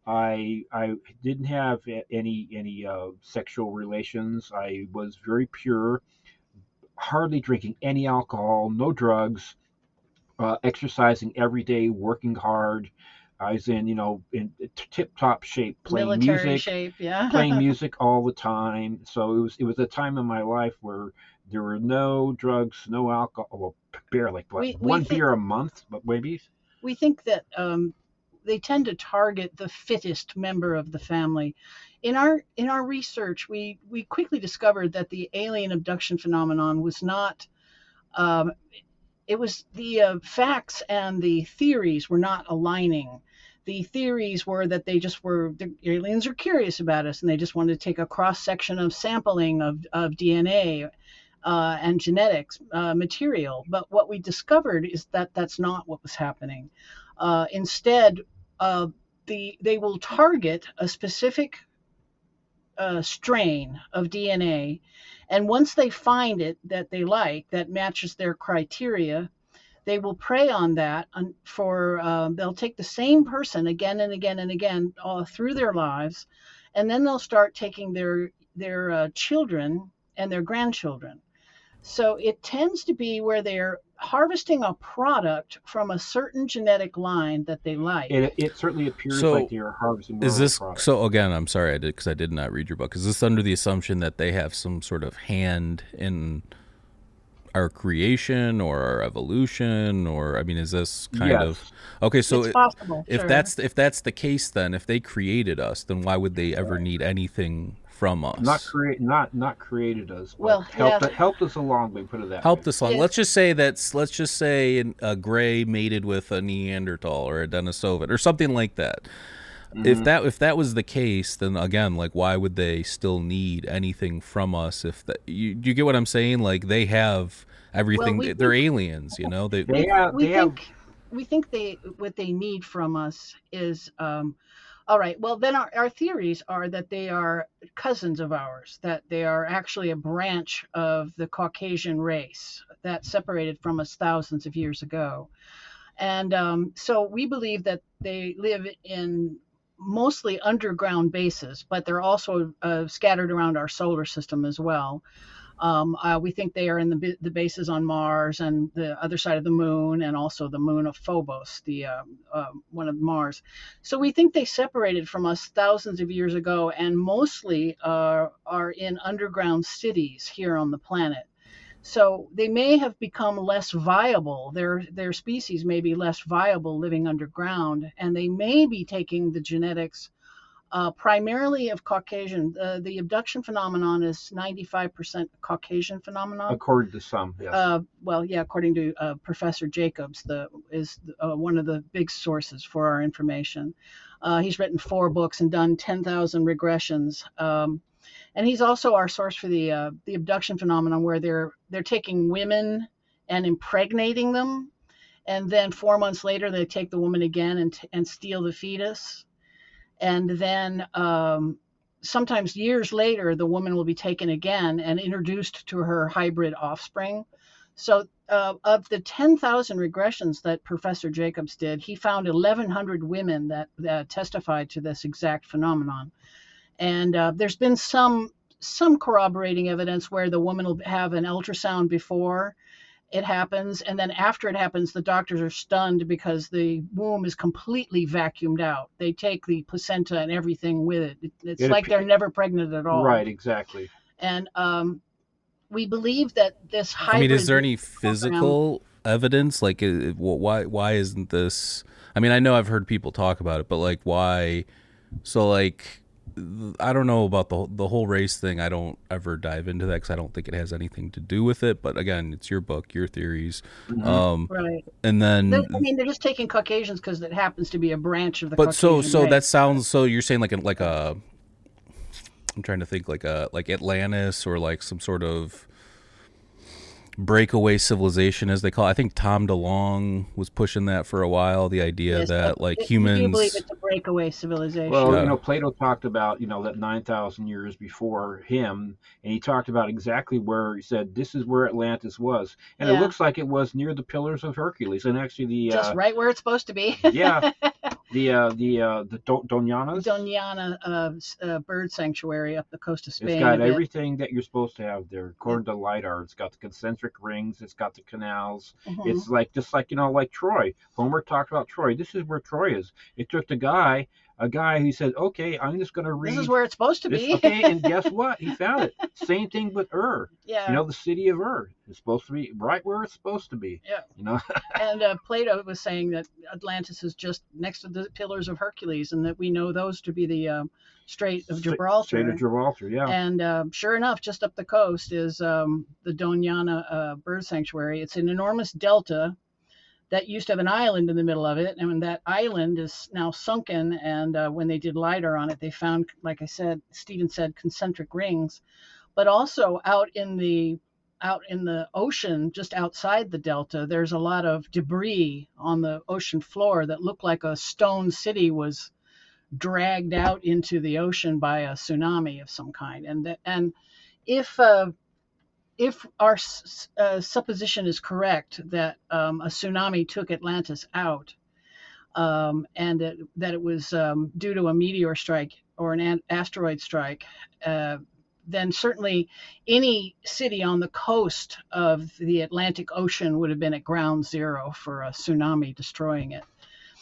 Speaker 6: I I didn't have any any uh, sexual relations. I was very pure, hardly drinking any alcohol, no drugs, uh, exercising every day, working hard. I was in, you know, in tip-top shape, playing
Speaker 5: Military
Speaker 6: music,
Speaker 5: shape, yeah.
Speaker 6: playing music all the time. So it was it was a time in my life where there were no drugs, no alcohol, well, barely, like what,
Speaker 5: We- we
Speaker 6: one
Speaker 5: think-
Speaker 6: beer a month, but maybe.
Speaker 5: We think that um, they tend to target the fittest member of the family. In our in our research, we we quickly discovered that the alien abduction phenomenon was not. Um, it was the uh, facts and the theories were not aligning. The theories were that they just were the aliens are curious about us and they just wanted to take a cross section of sampling of of D N A. Uh, and genetics uh, material. But what we discovered is that that's not what was happening. Uh, instead, uh, the they will target a specific uh, strain of D N A, and once they find it that they like, that matches their criteria, they will prey on that for, uh, they'll take the same person again and again and again all through their lives, and then they'll start taking their, their uh, children and their grandchildren. So it tends to be where they're harvesting a product from a certain genetic line that they like.
Speaker 6: It, it certainly appears
Speaker 4: So,
Speaker 6: like they are harvesting more
Speaker 4: Is
Speaker 6: of a
Speaker 4: this
Speaker 6: product.
Speaker 4: so? Again, I'm sorry, I did because I did not read your book. Is this under the assumption that they have some sort of hand in our creation or our evolution, or I mean, is this kind
Speaker 6: Yes.
Speaker 4: of okay? So
Speaker 5: It's
Speaker 4: it-
Speaker 5: possible,
Speaker 4: if
Speaker 5: sure.
Speaker 4: that's if that's the case, then if they created us, then why would they ever need anything from us?
Speaker 6: Not create, not not created us. But
Speaker 5: Well,
Speaker 6: helped
Speaker 5: yeah.
Speaker 6: helped us along. We put it that
Speaker 4: Helped
Speaker 6: way.
Speaker 4: us along.
Speaker 5: Yeah.
Speaker 4: Let's just say that's let's just say an- a gray mated with a Neanderthal or a Denisovan or something like that.
Speaker 6: Mm-hmm.
Speaker 4: If that if that was the case, then again, like, why would they still need anything from us? If that, you you get what I'm saying? Like, they have everything.
Speaker 5: we
Speaker 4: They're
Speaker 5: think-
Speaker 4: aliens, you know. They,
Speaker 6: They have,
Speaker 5: we
Speaker 6: they have
Speaker 5: think we think they what they need from us is um, all right. Well, then our, our theories are that they are cousins of ours, that they are actually a branch of the Caucasian race that separated from us thousands of years ago, and um, so we believe that they live in mostly underground bases, but they're also uh, scattered around our solar system as well. Um, uh, we think they are in the, the bases on Mars and the other side of the moon, and also the moon of Phobos, the uh, uh, one of Mars. So we think they separated from us thousands of years ago, and mostly uh, are in underground cities here on the planet. So they may have become less viable. Their their species may be less viable living underground, and they may be taking the genetics Uh, primarily of Caucasian. Uh, the abduction phenomenon is ninety-five percent Caucasian phenomenon.
Speaker 6: according to some. Yes.
Speaker 5: Uh, well, yeah, according to uh, Professor Jacobs, the is uh, one of the big sources for our information. Uh, he's written four books and done ten thousand regressions. Um, and he's also our source for the uh, the abduction phenomenon, where they're they're taking women and impregnating them, and then four months later they take the woman again and t- and steal the fetus. And then um, sometimes years later, the woman will be taken again and introduced to her hybrid offspring. So uh, of the ten thousand regressions that Professor Jacobs did, he found eleven hundred women that, that testified to this exact phenomenon. And uh, there's been some some corroborating evidence where the woman will have an ultrasound before it happens, and then after it happens, the doctors are stunned because the womb is completely vacuumed out. They take the placenta and everything with it. It- It's
Speaker 6: It
Speaker 5: like
Speaker 6: appe-
Speaker 5: they're never pregnant at all.
Speaker 6: Right. Exactly.
Speaker 5: And um, we believe that this hybrid.
Speaker 4: I mean, is there any
Speaker 5: program-
Speaker 4: physical evidence? Like, uh, wh- why why isn't this? I mean, I know I've heard people talk about it, but like, why? So, like, I don't know about the the whole race thing. I don't ever dive into that because I don't think it has anything to do with it. But again, it's your book, your theories.
Speaker 6: Mhm.
Speaker 4: Um,
Speaker 5: Right.
Speaker 4: and then,
Speaker 5: They- I mean, they're just taking Caucasians because it happens to be a branch of the
Speaker 4: but so
Speaker 5: Caucasian
Speaker 4: so
Speaker 5: race.
Speaker 4: that sounds so. You're saying like a like a. I'm trying to think like a like Atlantis or like some sort of breakaway civilization, as they call it. I think Tom DeLonge was pushing that for a while. The idea
Speaker 5: Yes,
Speaker 4: that
Speaker 5: but
Speaker 4: like
Speaker 5: it- you do believe
Speaker 4: humans.
Speaker 5: it's a breakaway civilization.
Speaker 6: Well,
Speaker 4: Yeah.
Speaker 6: you know, Plato talked about, you know, that nine thousand years before him, and he talked about exactly where he said this is where Atlantis was. And
Speaker 5: Yeah.
Speaker 6: it looks like it was near the Pillars of Hercules. And actually, the.
Speaker 5: Just
Speaker 6: Uh,
Speaker 5: right where it's supposed to be.
Speaker 6: yeah, the uh, the uh, the Do- Doñanas.
Speaker 5: Doñana uh, s- uh, bird sanctuary up the coast of Spain.
Speaker 6: It's got
Speaker 5: a bit.
Speaker 6: everything that you're supposed to have there, according to LiDAR. It's got the concentric rings. It's got the canals.
Speaker 5: Mhm.
Speaker 6: It's like just like you know, like Troy. Homer talked about Troy. This is where Troy is. It took the guy, a guy who said, "Okay, I'm just going to read."
Speaker 5: This is where it's supposed to
Speaker 6: this-
Speaker 5: be.
Speaker 6: okay, and guess what? He found it. Same thing with Ur.
Speaker 5: Yeah.
Speaker 6: You know, the city of Ur is supposed to be right where it's supposed to be.
Speaker 5: Yeah.
Speaker 6: You know.
Speaker 5: And uh, Plato was saying that Atlantis is just next to the Pillars of Hercules, and that we know those to be the um, Strait of Gibraltar.
Speaker 6: Strait of Gibraltar. Yeah.
Speaker 5: And uh, sure enough, just up the coast is um, the Doñana uh, bird sanctuary. It's an enormous delta that used to have an island in the middle of it, and when that island is now sunken. And uh, when they did LiDAR on it, they found, like I said, Stephen said, concentric rings, but also out in the out in the ocean, just outside the delta, there's a lot of debris on the ocean floor that looked like a stone city was dragged out into the ocean by a tsunami of some kind. And that, and if uh, if our s- uh, supposition is correct that um, a tsunami took Atlantis out, um, and it, that it was um, due to a meteor strike or an, an asteroid strike, uh, then certainly any city on the coast of the Atlantic Ocean would have been at ground zero for a tsunami destroying it.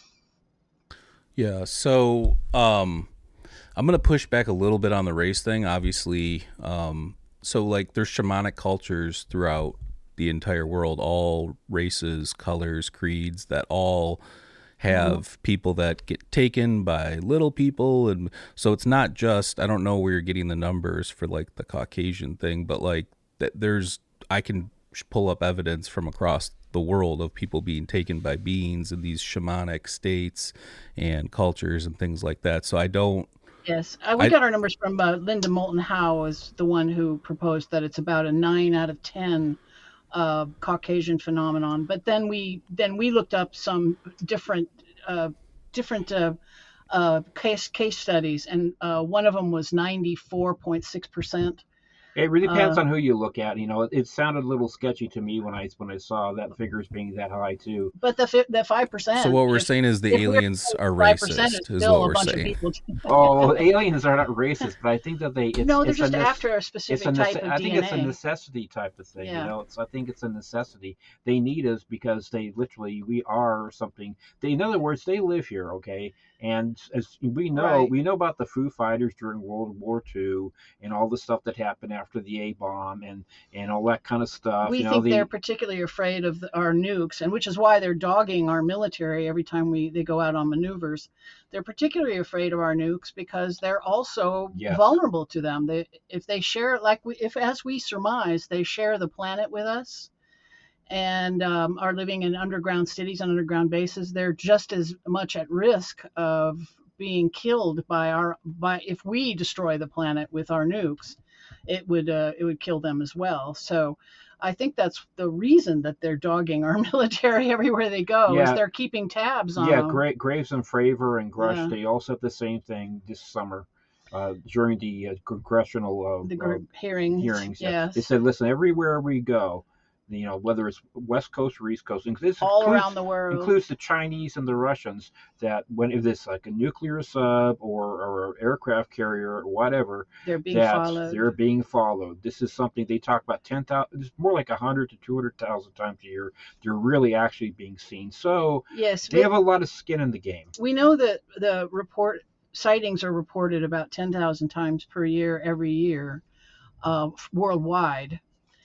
Speaker 4: Yeah, so um, I'm gonna push back a little bit on the race thing. Obviously, um, so like there's shamanic cultures throughout the entire world, all races, colors, creeds, that all have people that get taken by little people. And so it's not just, I don't know where you're getting the numbers for like the Caucasian thing, but like that there's, I can pull up evidence from across the world of people being taken by beings in these shamanic states and cultures and things like that. So I don't,
Speaker 5: Yes, uh, we
Speaker 4: I-
Speaker 5: got our numbers from uh, Linda Moulton Howe, is the one who proposed that it's about a nine out of ten uh, Caucasian phenomenon. But then we then we looked up some different uh, different uh, uh, case case studies, and uh, one of them was ninety-four point six percent.
Speaker 6: It really depends
Speaker 5: Uh,
Speaker 6: on who you look at. You know, it, it sounded a little sketchy to me when I when I saw that figures being that high too.
Speaker 5: But the fi- the five percent.
Speaker 4: so what we're saying is the aliens are racist is what we're saying.
Speaker 6: Oh, well, aliens are not racist, but I think that they. It's,
Speaker 5: no, they're
Speaker 6: it's
Speaker 5: just
Speaker 6: a nec-
Speaker 5: after a
Speaker 6: It's
Speaker 5: specific
Speaker 6: a
Speaker 5: type
Speaker 6: nece-
Speaker 5: of
Speaker 6: I think
Speaker 5: D N A.
Speaker 6: it's a necessity type of thing.
Speaker 5: Yeah.
Speaker 6: You know, it's I think it's a necessity. They need us because they literally we are something. They, in other words, they live here, okay. And as we know,
Speaker 5: Right.
Speaker 6: we know about the Foo Fighters during World War Two and all the stuff that happened after the A bomb and and all that kind of stuff.
Speaker 5: We
Speaker 6: you know,
Speaker 5: think
Speaker 6: the,
Speaker 5: they're particularly afraid of the, our nukes, and which is why they're dogging our military every time we they go out on maneuvers. They're particularly afraid of our nukes because they're also
Speaker 6: Yes.
Speaker 5: vulnerable to them. They, if they share, like we, if as we surmise, they share the planet with us, and um, are living in underground cities and underground bases, they're just as much at risk of being killed by our by if we destroy the planet with our nukes. It would uh, it would kill them as well. So I think that's the reason that they're dogging our military everywhere they go,
Speaker 6: Yeah.
Speaker 5: is they're keeping tabs on
Speaker 6: yeah,
Speaker 5: them.
Speaker 6: Gra- Graves and Fravor and Grush,
Speaker 5: Yeah.
Speaker 6: they all said the same thing this summer uh, during the uh, congressional uh,
Speaker 5: The
Speaker 6: uh,
Speaker 5: group hearings.
Speaker 6: hearings. Yeah.
Speaker 5: Yes.
Speaker 6: They said, listen, everywhere we go, you know, whether it's West Coast or East Coast, and this
Speaker 5: all
Speaker 6: includes,
Speaker 5: around the world.
Speaker 6: includes the Chinese and the Russians, that when if it's like a nuclear sub or, or an aircraft carrier or whatever,
Speaker 5: They're being
Speaker 6: that
Speaker 5: followed.
Speaker 6: they're being followed. This is something they talk about ten thousand, it's more like one hundred to two hundred thousand times a year. They're really actually being seen. So
Speaker 5: Yes,
Speaker 6: they
Speaker 5: we,
Speaker 6: have a lot of skin in the game.
Speaker 5: we know that the report sightings are reported about ten thousand times per year every year, uh, worldwide,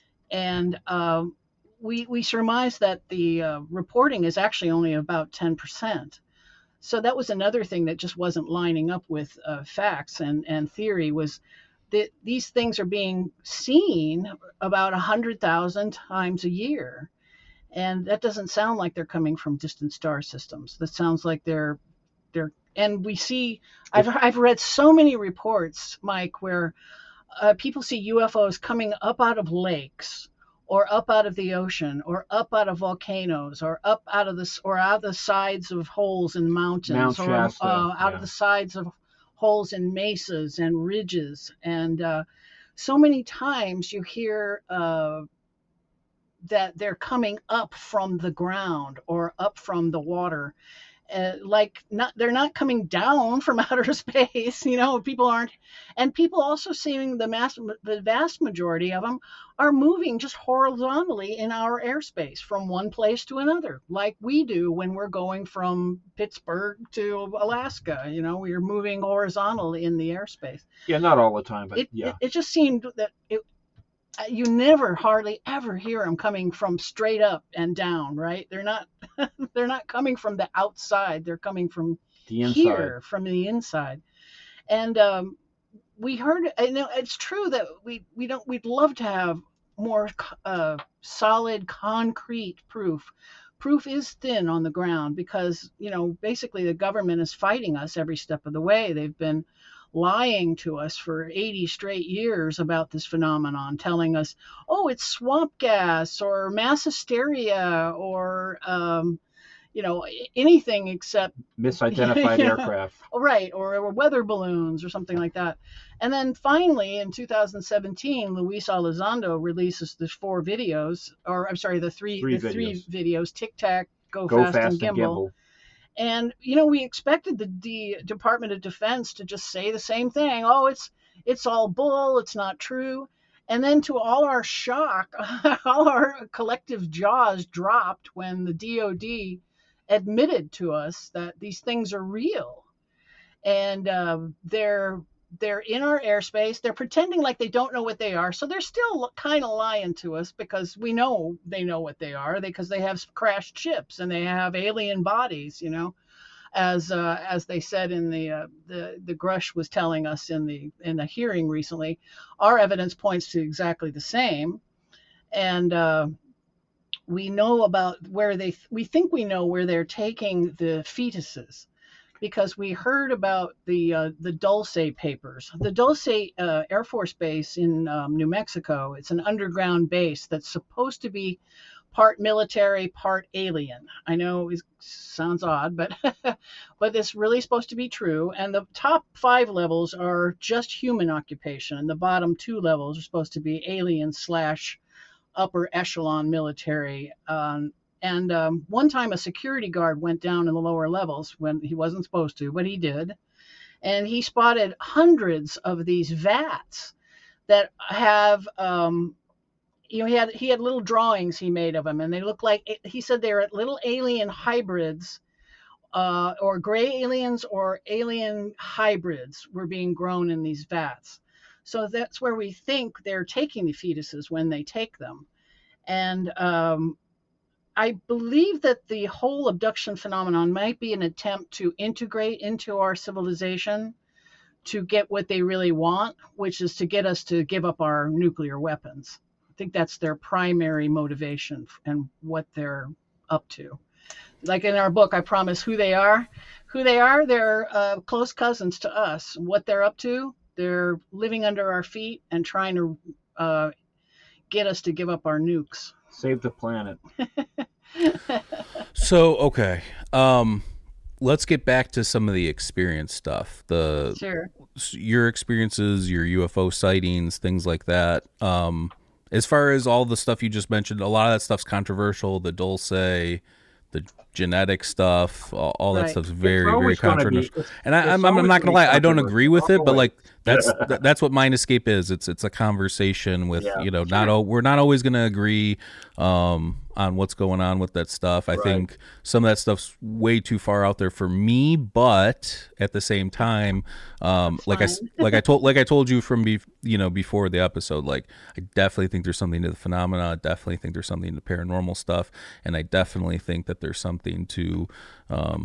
Speaker 5: and um, we we surmise that the uh, reporting is actually only about ten percent. So that was another thing that just wasn't lining up with uh, facts and, and theory, was that these things are being seen about one hundred thousand times a year. And that doesn't sound like they're coming from distant star systems. That sounds like they're, they're, and we see, I've, I've read so many reports, Mike, where uh, people see U F Os coming up out of lakes, or up out of the ocean, or up out of volcanoes, or up out of the, or out of the sides of holes in mountains,
Speaker 6: Mount
Speaker 5: or
Speaker 6: Shasta,
Speaker 5: uh, out
Speaker 6: yeah.
Speaker 5: of the sides of holes in mesas and ridges. And uh, so many times you hear uh, that they're coming up from the ground or up from the water. Uh, like not, they're not coming down from outer space, you know. People aren't, and people also seeing the mass, the vast majority of them are moving just horizontally in our airspace from one place to another, like we do when we're going from Pittsburgh to Alaska. You know, we're moving horizontally in the airspace.
Speaker 6: Yeah, not all the time, but
Speaker 5: It,
Speaker 6: yeah.
Speaker 5: it, it just seemed that it, you never hardly ever hear them coming from straight up and down, right? They're not they're not coming from the outside. They're coming from
Speaker 6: The inside.
Speaker 5: here, from the inside. And um, we heard, I know it's true that we, we don't, we'd love to have more uh, solid, concrete proof. Proof is thin on the ground because, you know, basically the government is fighting us every step of the way. They've been lying to us for eighty straight years about this phenomenon, telling us, oh, it's swamp gas or mass hysteria or, um, you know, anything except
Speaker 6: Misidentified
Speaker 5: Yeah.
Speaker 6: aircraft.
Speaker 5: right, or, or weather balloons or something like that. And then finally, in two thousand seventeen, Luis Elizondo releases the four videos, or I'm sorry, the three,
Speaker 6: Three
Speaker 5: the three
Speaker 6: videos.
Speaker 5: videos, Tic Tac, Go,
Speaker 6: Go
Speaker 5: Fast,
Speaker 6: fast
Speaker 5: and
Speaker 6: and
Speaker 5: Gimbal.
Speaker 6: gimbal.
Speaker 5: And, you know, we expected the, the Department of Defense to just say the same thing. Oh, it's it's all bull. It's not true. And then to all our shock, all our collective jaws dropped when the D O D admitted to us that these things are real. And uh, they're they're in our airspace. They're pretending like they don't know what they are. So they're still kind of lying to us because we know they know what they are, because they, they have crashed ships and they have alien bodies, you know, as uh, as they said in the uh, the the Grush was telling us in the in the hearing recently. Our evidence points to exactly the same. And uh, we know about where they we think we know where they're taking the fetuses, because we heard about the uh, the Dulce papers. The Dulce uh, Air Force Base in um, New Mexico, it's an underground base that's supposed to be part military, part alien. I know it sounds odd, but but it's really supposed to be true. And the top five levels are just human occupation, and the bottom two levels are supposed to be alien slash upper echelon military. Um, And um, one time a security guard went down in the lower levels when he wasn't supposed to, but he did. And he spotted hundreds of these vats that have, um, you know, he had, he had little drawings he made of them. And they look like, he said they're little alien hybrids uh, or gray aliens or alien hybrids were being grown in these vats. So that's where we think they're taking the fetuses when they take them. And um, I believe that the whole abduction phenomenon might be an attempt to integrate into our civilization to get what they really want, which is to get us to give up our nuclear weapons. I think that's their primary motivation and what they're up to. Like in our book, I promise who they are. Who they are, they're uh, close cousins to us. What they're up to, they're living under our feet and trying to uh, get us to give up our nukes.
Speaker 6: Save the planet.
Speaker 4: So, okay. Um, let's get back to some of the experience stuff. The
Speaker 5: Sure.
Speaker 4: Your experiences, your U F O sightings, things like that. Um, as far as all the stuff you just mentioned, a lot of that stuff's controversial. The Dulce, the genetic stuff, all, all that
Speaker 5: Right.
Speaker 4: stuff's very, very
Speaker 6: always gonna be-
Speaker 4: controversial.
Speaker 6: it's-
Speaker 4: And I,
Speaker 6: it's
Speaker 4: I'm, I'm
Speaker 6: always
Speaker 4: not
Speaker 6: gonna
Speaker 4: gonna
Speaker 6: be
Speaker 4: lie, I don't
Speaker 6: controversial.
Speaker 4: agree with it, but
Speaker 6: Always.
Speaker 4: like that's th- that's what Mind Escape is. It's it's a conversation with
Speaker 6: Yeah.
Speaker 4: you know not al- we're not always gonna agree um, on what's going on with that stuff. I
Speaker 6: Right.
Speaker 4: think some of that stuff's way too far out there for me, but at the same time, um, like I s-
Speaker 5: fine.
Speaker 4: like I told like I told you from be, you know before the episode, like I definitely think there's something to the phenomena. I definitely think there's something to paranormal stuff, and I definitely think that there's something to um,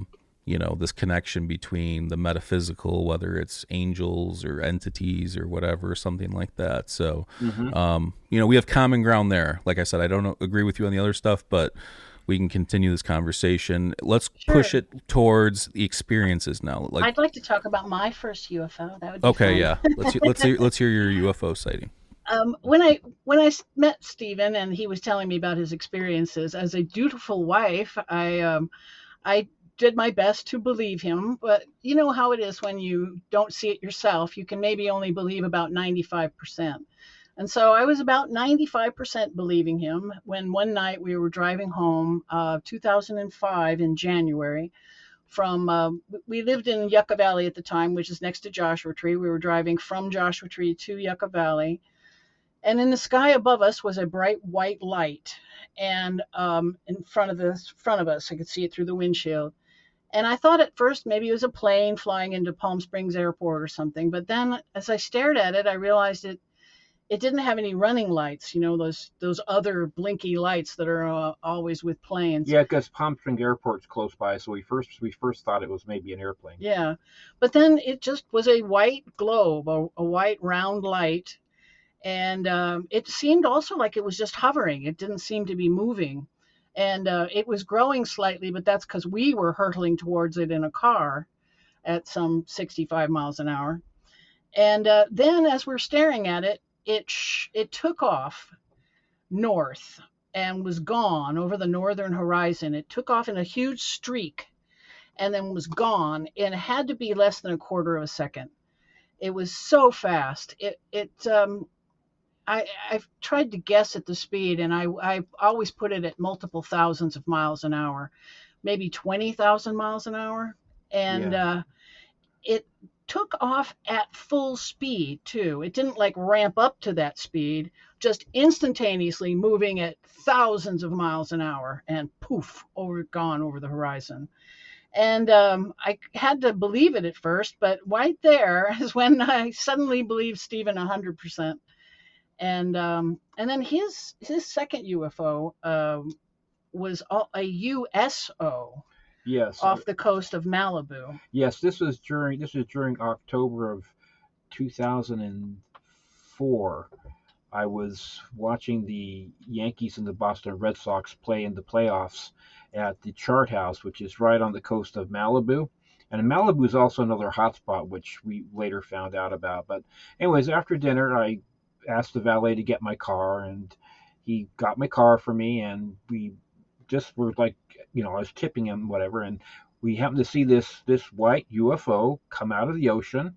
Speaker 4: you know, this connection between the metaphysical, whether it's angels or entities or whatever, something like that. So,
Speaker 6: Mm-hmm.
Speaker 4: um, you know, we have common ground there. Like I said, I don't agree with you on the other stuff, but we can continue this conversation. Let's
Speaker 5: Sure.
Speaker 4: push it towards the experiences now. Like,
Speaker 5: I'd like to talk about my first U F O. That would be
Speaker 4: okay,
Speaker 5: fun.
Speaker 4: yeah, let's let's hear, let's hear your U F O sighting.
Speaker 5: Um, when I when I s- met Stephen and he was telling me about his experiences as a dutiful wife, I um, I did my best to believe him. But you know how it is when you don't see it yourself. You can maybe only believe about ninety-five percent. And so I was about ninety-five percent believing him when one night we were driving home, uh, two thousand five in January. From uh, we lived in Yucca Valley at the time, which is next to Joshua Tree. We were driving from Joshua Tree to Yucca Valley. And in the sky above us was a bright white light, and um, in front of us, front of us, I could see it through the windshield. And I thought at first maybe it was a plane flying into Palm Springs Airport or something. But then, as I stared at it, I realized it it didn't have any running lights. You know, those those other blinky lights that are uh, always with planes.
Speaker 6: Yeah, because Palm Springs Airport's close by, so we first we first thought it was maybe an airplane.
Speaker 5: Yeah, but then it just was a white globe, a, a white round light. And um, it seemed also like it was just hovering. It didn't seem to be moving. And uh, it was growing slightly, but that's because we were hurtling towards it in a car at some sixty-five miles an hour. And uh, then as we're staring at it, it, sh- it took off north and was gone over the northern horizon. It took off in a huge streak and then was gone. And it had to be less than a quarter of a second. It was so fast. It, it, um, I, I've tried to guess at the speed, and I, I always put it at multiple thousands of miles an hour, maybe twenty thousand miles an hour. And
Speaker 6: Yeah.
Speaker 5: uh, it took off at full speed, too. It didn't like ramp up to that speed, just instantaneously moving at thousands of miles an hour and poof, over gone over the horizon. And um, I had to believe it at first, but right there is when I suddenly believed Stephen one hundred percent. And um, and then his his second U F O um, was a U S O
Speaker 6: Yes.
Speaker 5: off the coast of Malibu.
Speaker 6: Yes, this was during this was during October of two thousand four. I was watching the Yankees and the Boston Red Sox play in the playoffs at the Chart House, which is right on the coast of Malibu. And Malibu is also another hotspot, which we later found out about. But anyways, after dinner, I asked the valet to get my car, and he got my car for me, and we just were like, you know, I was tipping him, whatever, and we happened to see this this white U F O come out of the ocean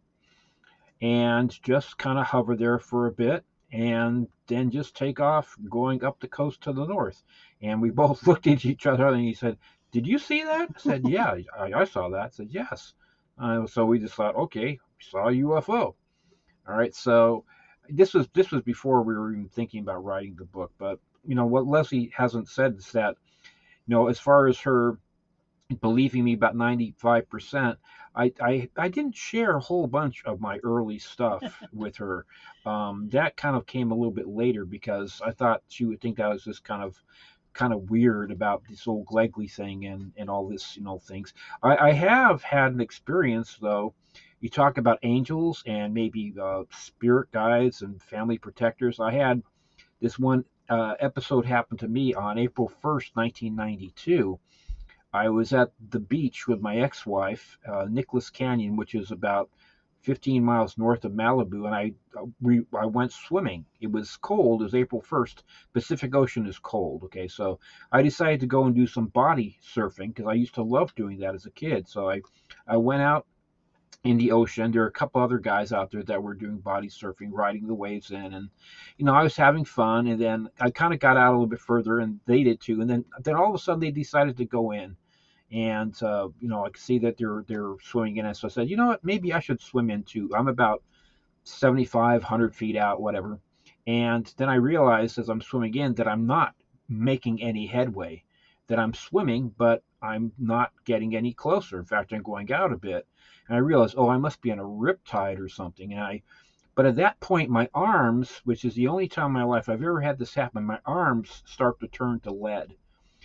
Speaker 6: and just kind of hover there for a bit and then just take off going up the coast to the north. And we both looked at each other, and he said, "Did you see that?" I said, "Yeah, I, I saw that." I said, "Yes." Uh, so we just thought, okay, we saw a U F O. All right, so this was this was before we were even thinking about writing the book. But you know what Leslie hasn't said is that, you know, as far as her believing me about ninety-five percent, I, I I didn't share a whole bunch of my early stuff with her. Um, that kind of came a little bit later because I thought she would think that was just kind of kind of weird about this old Glegley thing and, and all this, you know, things. I, I have had an experience, though. You talk about angels and maybe uh, spirit guides and family protectors. I had this one uh, episode happen to me on April first, nineteen ninety-two. I was at the beach with my ex-wife, uh, Nicholas Canyon, which is about fifteen miles north of Malibu, and I we I went swimming. It was cold. It was April first. Pacific Ocean is cold. Okay, so I decided to go and do some body surfing because I used to love doing that as a kid. So I I went out in the ocean. There were a couple other guys out there that were doing body surfing, riding the waves in, and you know I was having fun. And then I kind of got out a little bit further, and they did too. And then then all of a sudden they decided to go in. And uh, you know, I could see that they're they're swimming in it. So I said, you know what, maybe I should swim in too. I'm about seventy-five, one hundred feet out, whatever. And then I realized as I'm swimming in that I'm not making any headway, that I'm swimming, but I'm not getting any closer. In fact, I'm going out a bit. And I realized, oh, I must be on a riptide or something. And I, but at that point, my arms, which is the only time in my life I've ever had this happen, my arms start to turn to lead.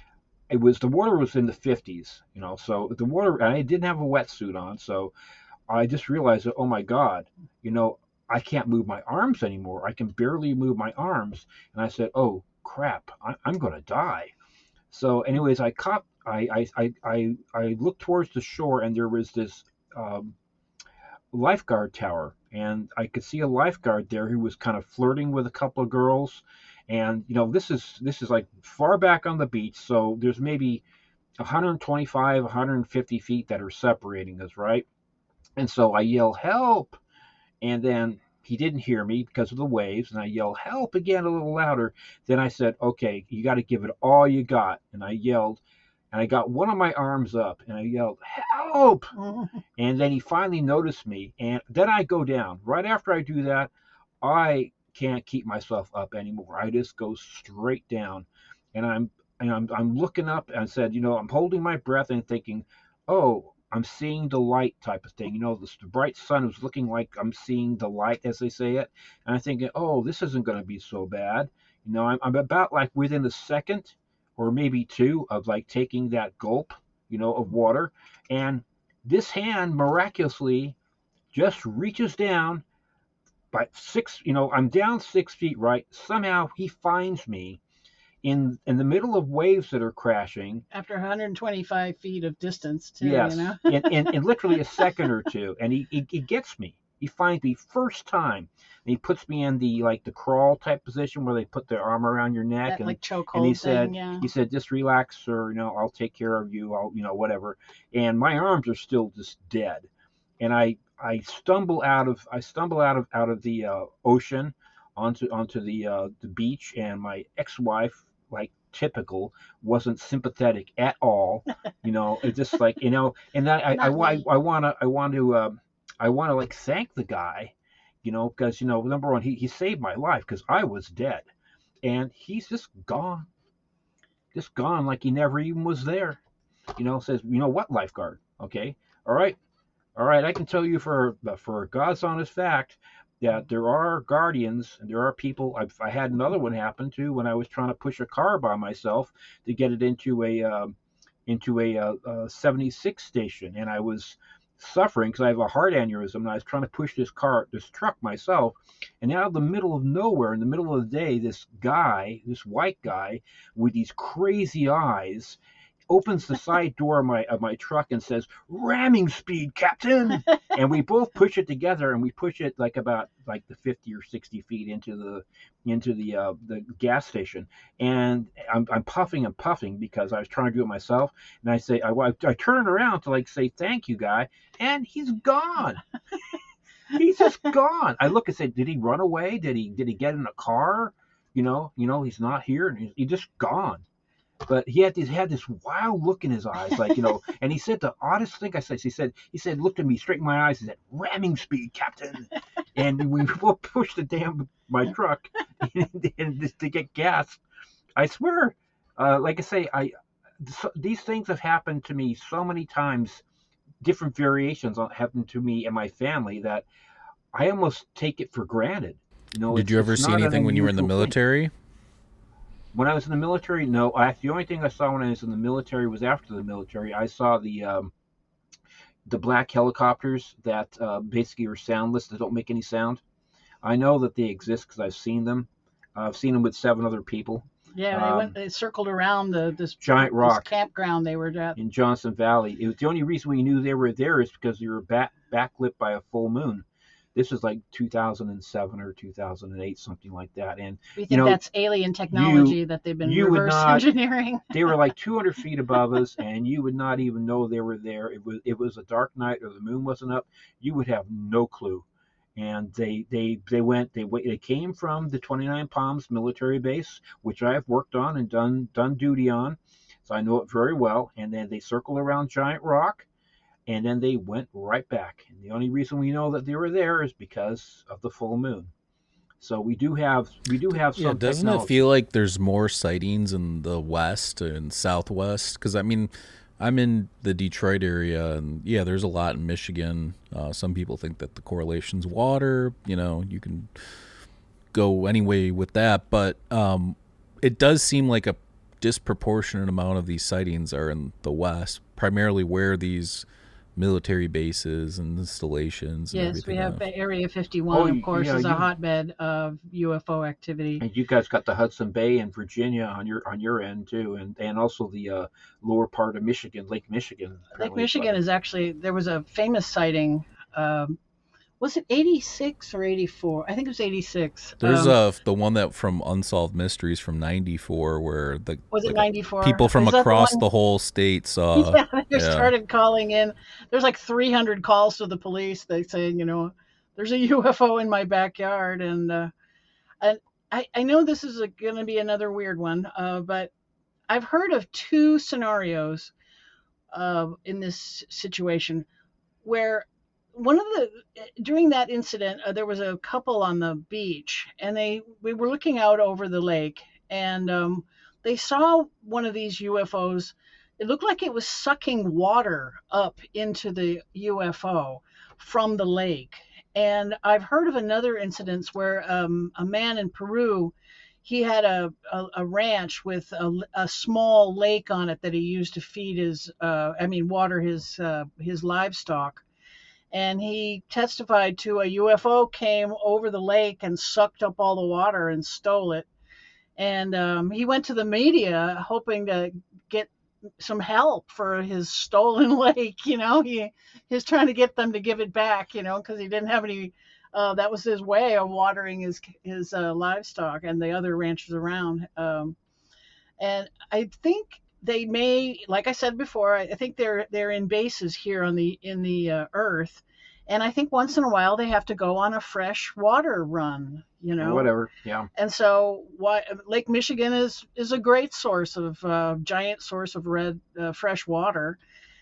Speaker 6: it was the water was in the fifties, you know. So the water, and I didn't have a wetsuit on, so I just realized that, oh my God, you know, I can't move my arms anymore. I can barely move my arms, and I said, oh crap, I, I'm gonna die. So, anyways, I caught, I, I, I, I, I looked towards the shore, and there was this um, lifeguard tower, and I could see a lifeguard there who was kind of flirting with a couple of girls. And you know, this is this is like far back on the beach, so there's maybe one hundred twenty-five, one hundred fifty feet that are separating us, right? And so I yell, help! And then he didn't hear me because of the waves, and I yelled, help again, a little louder. Then I said, okay, you got to give it all you got. And I yelled, and I got one of my arms up, and I yelled, help! And then he finally noticed me, and then I go down. Right after I do that, I can't keep myself up anymore. I just go straight down, and I'm and I'm I'm looking up, and I said, you know, I'm holding my breath and thinking, oh, I'm seeing the light type of thing. You know, this, the bright sun is looking like I'm seeing the light, as they say it. And I'm thinking, oh, this isn't going to be so bad. You know, I'm, I'm about like within a second or maybe two of like taking that gulp, you know, of water. And this hand miraculously just reaches down by six, you know, I'm down six feet, right? Somehow he finds me in in the middle of waves that are crashing.
Speaker 5: After one hundred twenty-five feet of distance, too,
Speaker 6: yes,
Speaker 5: you know?
Speaker 6: in, in, in literally a second or two. And he, he, he gets me. He finds me first time. And he puts me in the, like, the crawl type position where they put their arm around your neck.
Speaker 5: That,
Speaker 6: and,
Speaker 5: like, chokehold
Speaker 6: and he
Speaker 5: thing,
Speaker 6: said,
Speaker 5: yeah.
Speaker 6: he said, just relax, sir. You know, I'll take care of you. I'll, you know, whatever. And my arms are still just dead. And I, I stumble out of, I stumble out of, out of the uh, ocean onto, onto the, uh, the beach. And my ex-wife, like typical, wasn't sympathetic at all. You know, it's just like, you know, and I, I, I, I, I want to, I want to, uh, I want to like thank the guy, you know, because, you know, number one, he, he saved my life because I was dead, and he's just gone, just gone like he never even was there. You know, says, you know what, lifeguard? Okay, all right, all right, I can tell you for for God's honest fact that there are guardians and there are people. I've, I had another one happen too when I was trying to push a car by myself to get it into a um, into a, a, a seventy-six station, and I was suffering because I have a heart aneurysm, and I was trying to push this car, this truck myself, and out of the middle of nowhere, in the middle of the day, this guy, this white guy with these crazy eyes, opens the side door of my of my truck and says, "Ramming speed, Captain!" And we both push it together, and we push it like about like the fifty or sixty feet into the into the uh, the gas station. And I'm I'm puffing and puffing because I was trying to do it myself. And I say, I, I turn around to like say thank you, guy, and he's gone. He's just gone. I look and say, did he run away? Did he did he get in a car? You know, you know, he's not here, and he's, he's just gone. But he had this he had this wild look in his eyes, like, you know. And he said the oddest thing I said. He said he said looked at me straight in my eyes and said, "Ramming speed, Captain." And we both pushed the damn my truck and, and just to get gas. I swear, uh, like I say, I so, these things have happened to me so many times. Different variations happened to me and my family that I almost take it for granted. You know,
Speaker 4: did you ever see anything when you were in the military?
Speaker 6: Thing. When I was in the military, no. I, the only thing I saw when I was in the military was after the military. I saw the um, the black helicopters that uh, basically are soundless, that don't make any sound. I know that they exist because I've seen them. Uh, I've seen them with seven other people.
Speaker 5: Yeah, they
Speaker 6: um,
Speaker 5: went. They circled around the this
Speaker 6: giant rock
Speaker 5: this campground they were at
Speaker 6: in Johnson Valley. It was the only reason we knew they were there is because they were back backlit by a full moon. This is like two thousand seven or two thousand eight, something like that. And
Speaker 5: we think
Speaker 6: you know,
Speaker 5: that's alien technology
Speaker 6: you,
Speaker 5: that they've been
Speaker 6: you
Speaker 5: reverse
Speaker 6: not,
Speaker 5: engineering.
Speaker 6: They were like two hundred feet above us, and you would not even know they were there. It was it was a dark night, or the moon wasn't up. You would have no clue. And they they they went they they came from the twenty-nine Palms military base, which I have worked on and done done duty on, so I know it very well. And then they circled around Giant Rock. And then they went right back. And the only reason we know that they were there is because of the full moon. So we do have we do have some.
Speaker 4: Yeah, doesn't
Speaker 6: technology.
Speaker 4: it feel like there's more sightings in the west and southwest? Because I mean, I'm in the Detroit area, and yeah, there's a lot in Michigan. Uh, some people think that the correlation's water. You know, you can go any way with that, but um, it does seem like a disproportionate amount of these sightings are in the West, primarily where these military bases and installations and
Speaker 5: Yes,
Speaker 4: everything
Speaker 5: we have
Speaker 4: are.
Speaker 5: Area fifty-one,
Speaker 6: Oh,
Speaker 5: of course,
Speaker 6: yeah,
Speaker 5: is a
Speaker 6: you
Speaker 5: hotbed of U F O activity.
Speaker 6: and you guys got the Hudson Bay and Virginia on your on your end too, and and also the uh, lower part of Michigan, Lake Michigan.
Speaker 5: Lake
Speaker 6: apparently,
Speaker 5: Michigan is actually, there was a famous sighting. Um, was it eighty-six or eighty-four? I think it was eighty-six.
Speaker 4: There's
Speaker 5: Um,
Speaker 4: uh the one that from Unsolved Mysteries from ninety-four where the
Speaker 5: was it
Speaker 4: like,
Speaker 5: ninety-four?
Speaker 4: people from
Speaker 5: Is that the
Speaker 4: across
Speaker 5: one-
Speaker 4: the whole state saw.
Speaker 5: yeah, they
Speaker 4: yeah.
Speaker 5: started calling in. There's like three hundred calls to the police. They saying, you know, there's a U F O in my backyard, and uh, and I I know this is going to be another weird one, uh, but I've heard of two scenarios uh, in this situation where one of the during that incident uh, there was a couple on the beach, and they we were looking out over the lake, and um, they saw one of these U F Os. It looked like it was sucking water up into the U F O from the lake. And I've heard of another incident where um, a man in Peru, he had a, a, a ranch with a, a small lake on it that he used to feed his, uh, I mean, water his uh, his livestock. And he testified to a U F O came over the lake and sucked up all the water and stole it. And um, he went to the media hoping to get some help for his stolen lake. You know, he he's trying to get them to give it back, you know, because he didn't have any. Uh, that was his way of watering his his uh, livestock and the other ranchers around. Um, and I think they may, like I said before, I think they're they're in bases here on the in the uh, Earth, and I think once in a while they have to go on a fresh water run, you know.
Speaker 6: whatever. Yeah.
Speaker 5: And so, why Lake Michigan is is a great source of uh, giant source of red uh, fresh water,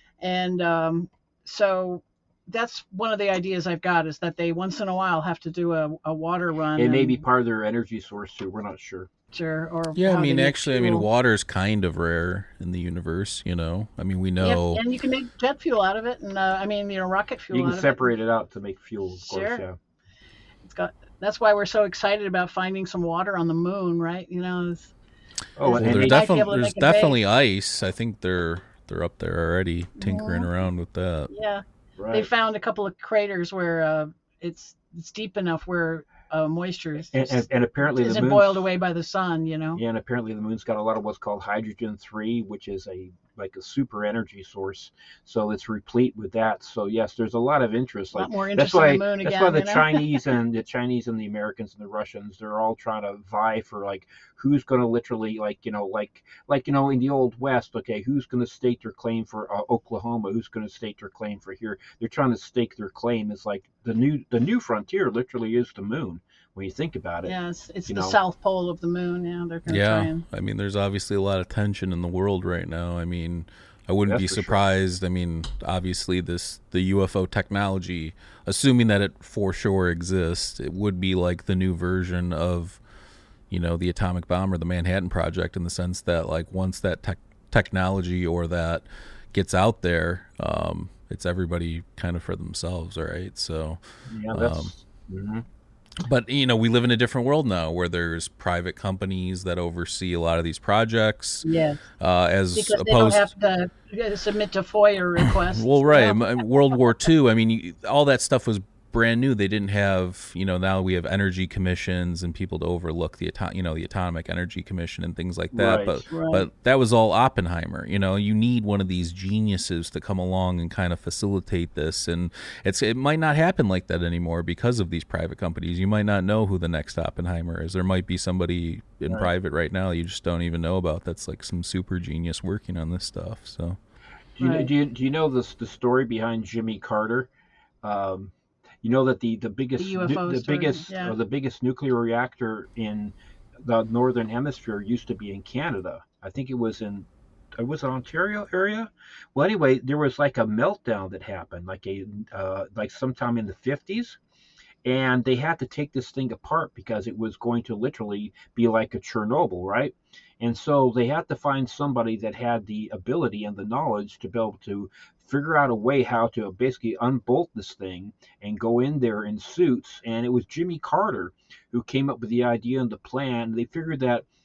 Speaker 5: and um, so that's one of the ideas I've got is that they once in a while have to do a, a water run.
Speaker 6: It may
Speaker 5: and-
Speaker 6: be part of their energy source too. We're not sure.
Speaker 5: Sure, or
Speaker 4: Yeah, I
Speaker 5: how they
Speaker 4: mean,
Speaker 5: make
Speaker 4: actually, I mean,
Speaker 5: fuel.
Speaker 4: water's kind of rare in the universe, you know? I mean, we
Speaker 5: Yep,
Speaker 4: know.
Speaker 5: and you can make jet fuel out of it, and uh, I mean, you know, rocket fuel.
Speaker 6: You can
Speaker 5: out
Speaker 6: separate it out to make fuel, of course.
Speaker 5: Sure.
Speaker 6: Yeah.
Speaker 5: It's got. That's why we're so excited about finding some water on the moon, right? You know. It's,
Speaker 6: Oh,
Speaker 4: Well,
Speaker 6: and,
Speaker 5: they
Speaker 4: there's,
Speaker 6: and,
Speaker 5: might be
Speaker 4: definitely
Speaker 5: able to
Speaker 4: there's
Speaker 5: make a base.
Speaker 4: definitely ice. I think they're they're up there already tinkering around with that.
Speaker 5: yeah, they
Speaker 6: right.
Speaker 5: found a couple of craters where uh, it's it's deep enough where uh, moisture is,
Speaker 6: and, and, and apparently the
Speaker 5: isn't
Speaker 6: moon's,
Speaker 5: boiled away by the sun. You know.
Speaker 6: Yeah, and apparently the moon's got a lot of what's called hydrogen three, which is a like a super energy source. So it's replete with that. So yes, there's a lot of interest.
Speaker 5: A
Speaker 6: Like
Speaker 5: lot more
Speaker 6: that's
Speaker 5: interest in
Speaker 6: why
Speaker 5: the moon
Speaker 6: that's
Speaker 5: again.
Speaker 6: why the
Speaker 5: you know?
Speaker 6: Chinese and the Chinese and the Americans and the Russians, they're all trying to vie for like who's going to literally like you know like like you know in the old West, okay, who's going to stake their claim for uh, Oklahoma? Who's going to stake their claim for here? They're trying to stake their claim. It's like the new the new frontier literally is the moon when you think about it.
Speaker 5: Yeah, it's, it's
Speaker 6: you
Speaker 5: the
Speaker 6: know.
Speaker 5: south pole of the moon. Yeah, they're going to try
Speaker 4: Yeah,
Speaker 5: and.
Speaker 4: I mean, there's obviously a lot of tension in the world right now. I mean, I wouldn't
Speaker 6: That's
Speaker 4: be
Speaker 6: for sure.
Speaker 4: surprised. I mean, obviously, this the U F O technology, assuming that it for sure exists, it would be like the new version of, you know, the atomic bomb or the Manhattan Project, in the sense that like once that tech technology or that gets out there, um, it's everybody kind of for themselves, all right? So,
Speaker 6: Yeah, that's.
Speaker 4: Um,
Speaker 6: mhm.
Speaker 4: but you know, we live in a different world now where there's private companies that oversee a lot of these projects,
Speaker 5: Yes,
Speaker 4: uh, as
Speaker 5: because they don't
Speaker 4: opposed.
Speaker 5: have to uh, submit to FOIA requests.
Speaker 4: Well, right.
Speaker 5: you know?
Speaker 4: M- World War Two. I mean, you, all that stuff was brand new. They didn't have, you know, now we have energy commissions and people to overlook the, ato- you know, the Atomic Energy Commission and things like that.
Speaker 6: Right.
Speaker 4: But
Speaker 5: Right.
Speaker 4: but that was all Oppenheimer. You know, you need one of these geniuses to come along and kind of facilitate this. And it's it might not happen like that anymore because of these private companies. You might not know who the next Oppenheimer is. There might be somebody in
Speaker 6: Right.
Speaker 4: private right now you just don't even know about. That's like some super genius working on this stuff. So.
Speaker 6: Do you,
Speaker 5: Right.
Speaker 6: do you do you know this the story behind Jimmy Carter? Um, you know that the the biggest
Speaker 5: The U F O
Speaker 6: nu- the
Speaker 5: story,
Speaker 6: biggest
Speaker 5: yeah.
Speaker 6: uh, the biggest nuclear reactor in the northern hemisphere used to be in Canada. I think it was in it was an Ontario area. Well, anyway, there was like a meltdown that happened, like a uh, like sometime in the fifties. And they had to take this thing apart because it was going to literally be like a Chernobyl, right? And so they had to find somebody that had the ability and the knowledge to be able to figure out a way how to basically unbolt this thing and go in there in suits. And it was Jimmy Carter who came up with the idea and the plan. They figured that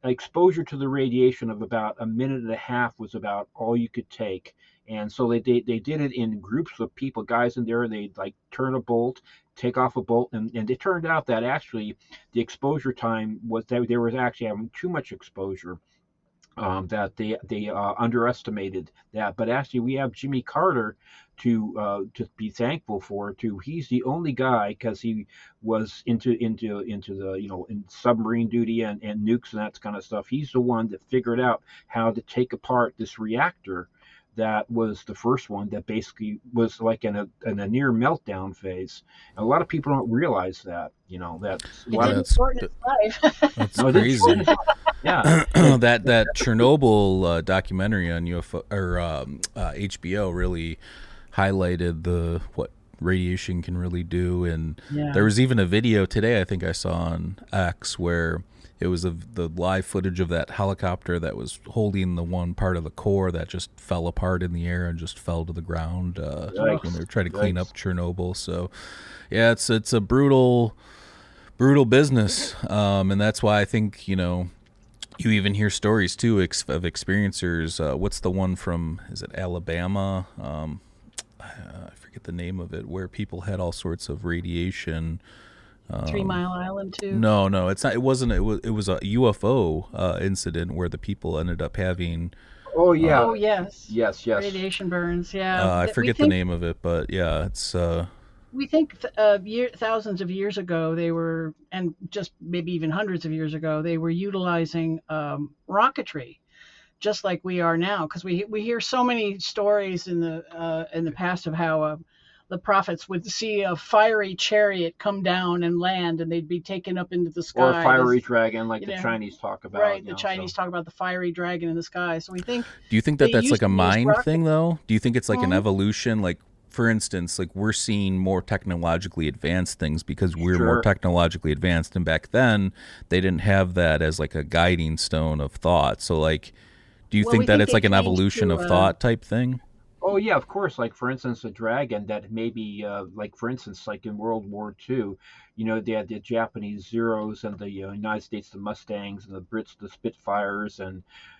Speaker 6: exposure to the radiation of about a minute and a half was about all you could take. And so they, they, they did it in groups of people, guys in there. They'd like turn a bolt, take off a bolt, and, and it turned out that actually the exposure time was that they were actually having too much exposure. Um, that they they uh, underestimated that, but actually we have Jimmy Carter to uh, to be thankful for too. He's the only guy, because he was into into into the you know in submarine duty and, and nukes and that kind of stuff. He's the one that figured out how to take apart this reactor that was the first one that basically was like in a in a near meltdown phase. And a lot of people don't realize that, you know, that a lot
Speaker 5: It
Speaker 6: of
Speaker 5: didn't shorten its life.
Speaker 4: That's
Speaker 6: No, it didn't
Speaker 4: crazy.
Speaker 6: shorten its life. Yeah.
Speaker 4: that that Chernobyl uh, documentary on U F O or um, uh, H B O really highlighted the what radiation can really do, and
Speaker 5: Yeah.
Speaker 4: there was even a video today I think I saw on X where it was a, the live footage of that helicopter that was holding the one part of the core that just fell apart in the air and just fell to the ground uh,
Speaker 6: Yikes.
Speaker 4: when they were trying to clean
Speaker 6: Yikes.
Speaker 4: up Chernobyl. So yeah, it's it's a brutal brutal business, um, and that's why I think, you know, you even hear stories too ex- of experiencers. Uh, what's the one from? Is it Alabama? Um, I forget the name of it. Where people had all sorts of radiation. Um,
Speaker 5: Three Mile Island too.
Speaker 4: No, no, it's not. It wasn't. It was. It was a U F O uh, incident where the people ended up having.
Speaker 6: Oh yeah.
Speaker 5: Oh yes.
Speaker 6: Yes. Yes.
Speaker 5: Radiation burns. Yeah.
Speaker 4: Uh, I
Speaker 5: Th- we
Speaker 4: forget the
Speaker 5: think-
Speaker 4: name of it, but yeah, it's. Uh,
Speaker 5: We think th- uh, year, thousands of years ago they were, and just maybe even hundreds of years ago, they were utilizing um, rocketry, just like we are now. Because we we hear so many stories in the uh, in the past of how uh, the prophets would see a fiery chariot come down and land, and they'd be taken up into the sky.
Speaker 6: Or a fiery
Speaker 5: This-
Speaker 6: dragon, like
Speaker 5: you
Speaker 6: the
Speaker 5: know,
Speaker 6: Chinese talk about.
Speaker 5: right,
Speaker 6: you
Speaker 5: the
Speaker 6: know,
Speaker 5: Chinese
Speaker 6: so.
Speaker 5: talk about the fiery dragon in the sky. So we think
Speaker 4: do you think that
Speaker 5: They
Speaker 4: that's
Speaker 5: used
Speaker 4: like a
Speaker 5: to use
Speaker 4: mind
Speaker 5: rocket-
Speaker 4: thing, though? Do you think it's like an
Speaker 5: Mhm.
Speaker 4: evolution? Like, for instance, like we're seeing more technologically advanced things because we're
Speaker 6: Sure.
Speaker 4: more technologically advanced, and back then they didn't have that as like a guiding stone of thought. So, like, do you
Speaker 5: Well,
Speaker 4: think
Speaker 5: we
Speaker 4: that
Speaker 5: think
Speaker 4: it's
Speaker 5: they
Speaker 4: like an
Speaker 5: changed
Speaker 4: evolution
Speaker 5: to,
Speaker 4: of
Speaker 5: uh,
Speaker 4: thought type thing?
Speaker 6: Oh yeah, of course. Like for instance, a dragon that maybe, uh, like for instance, like in World War Two, you know, they had the Japanese Zeros and the uh, United States the Mustangs and the Brits the Spitfires, and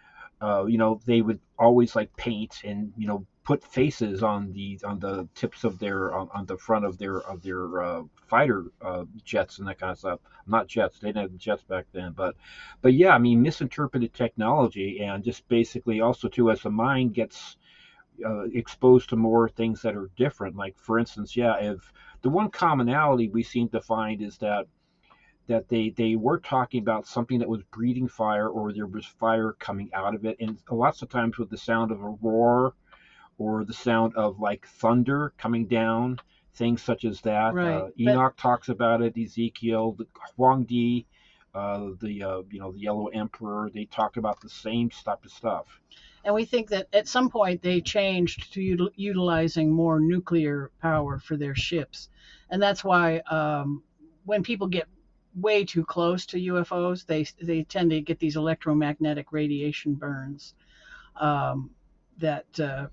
Speaker 6: uh, you know, they would always like paint and you know put faces on the on the tips of their on, on the front of their of their uh, fighter uh, jets and that kind of stuff. Not jets; they didn't have jets back then, but but yeah, I mean, misinterpreted technology, and just basically also too, as the mind gets uh, exposed to more things that are different. Like for instance, yeah, if the one commonality we seem to find is that that they they were talking about something that was breathing fire, or there was fire coming out of it, and lots of times with the sound of a roar or the sound of like thunder coming down, things such as that.
Speaker 5: Right,
Speaker 6: Uh,
Speaker 5: but-
Speaker 6: Enoch talks about it. Ezekiel, the Huang Di, uh, the uh, you know the Yellow Emperor. They talk about the same type of stuff.
Speaker 5: And we think that at some point they changed to util- utilizing more nuclear power for their ships. And that's why um, when people get way too close to U F Os, they, they tend to get these electromagnetic radiation burns um, that, uh,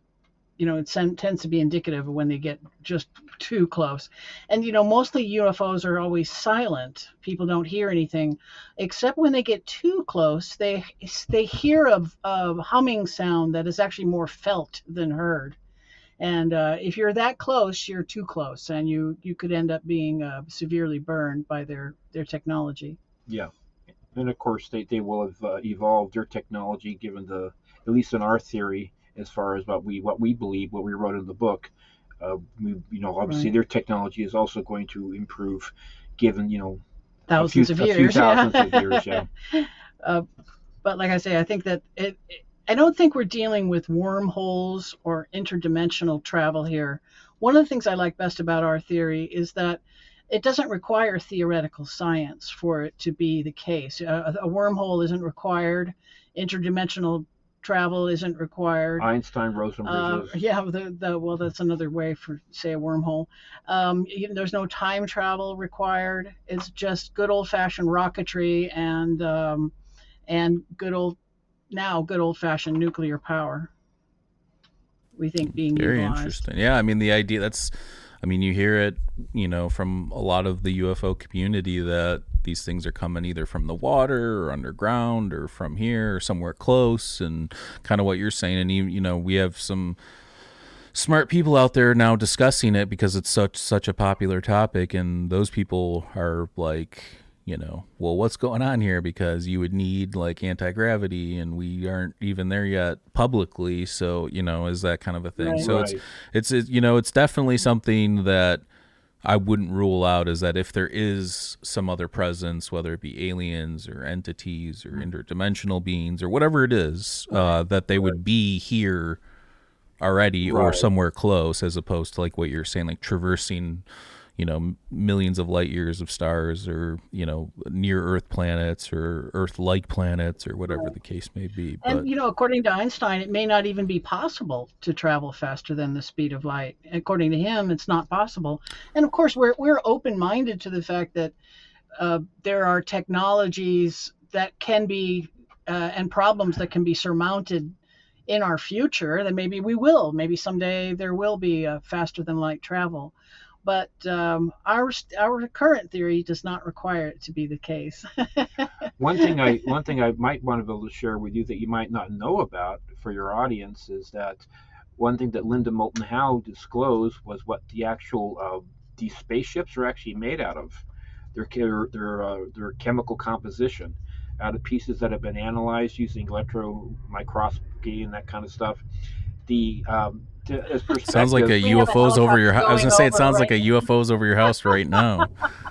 Speaker 5: you know, it sen- tends to be indicative of when they get just too close. And, you know, mostly U F Os are always silent. People don't hear anything, except when they get too close, they they hear a, a humming sound that is actually more felt than heard. And uh, if you're that close, you're too close, and you, you could end up being uh, severely burned by their, their technology.
Speaker 6: Yeah, and of course they, they will have uh, evolved their technology, given the, at least in our theory, as far as what we what we believe, what we wrote in the book. Uh, we, you know, obviously
Speaker 5: Right.
Speaker 6: their technology is also going to improve, given you know
Speaker 5: Thousands
Speaker 6: a few,
Speaker 5: of
Speaker 6: a few
Speaker 5: years.
Speaker 6: thousands
Speaker 5: yeah.
Speaker 6: of years. Yeah.
Speaker 5: Uh, but like I say, I think that it, it, I don't think we're dealing with wormholes or interdimensional travel here. One of the things I like best about our theory is that it doesn't require theoretical science for it to be the case. A, a wormhole isn't required. Interdimensional travel isn't required.
Speaker 6: Einstein, Rosen
Speaker 5: Uh,
Speaker 6: bridges.
Speaker 5: yeah, the, the, well, that's another way for, say, a wormhole. Um, you- there's no time travel required. It's just good old-fashioned rocketry and um, and good old now good old-fashioned nuclear power. We think being
Speaker 4: Very
Speaker 5: utilized.
Speaker 4: interesting. Yeah, I mean the idea that's, I mean you hear it, you know, from a lot of the U F O community that these things are coming either from the water or underground or from here or somewhere close, and kind of what you're saying. And you, you know, we have some smart people out there now discussing it because it's such such a popular topic, and those people are like, you know, well, what's going on here? Because you would need like anti-gravity, and we aren't even there yet publicly. So, you know, is that kind of a thing?
Speaker 5: Right.
Speaker 4: So
Speaker 6: Right.
Speaker 4: it's, it's, you know, it's definitely something that I wouldn't rule out, is that if there is some other presence, whether it be aliens or entities or interdimensional beings or whatever it is, uh, that they would be here already or
Speaker 6: Right.
Speaker 4: somewhere close, as opposed to like what you're saying, like traversing, you know, m- millions of light years of stars, or, you know, near Earth planets or Earth-like planets, or whatever the case may be. But
Speaker 5: And, you know, according to Einstein, it may not even be possible to travel faster than the speed of light. According to him, it's not possible. And of course, we're, we're open-minded to the fact that uh, there are technologies that can be, uh, and problems that can be surmounted in our future, that maybe we will. Maybe someday there will be a faster than light travel. But um, our our current theory does not require it to be the case.
Speaker 6: One thing I one thing I might want to be able to share with you that you might not know about for your audience is that one thing that Linda Moulton Howe disclosed was what the actual uh, these spaceships are actually made out of. Their their their, uh, their chemical composition, out of pieces that have been analyzed using electron microscopy and that kind of stuff. The um, to, as perspective,
Speaker 4: sounds like a
Speaker 5: We have a
Speaker 4: U F Os over your house. I was
Speaker 5: helicopter
Speaker 4: gonna say it
Speaker 5: going
Speaker 4: sounds
Speaker 5: over
Speaker 4: like a
Speaker 5: right
Speaker 4: U F Os over your house right now.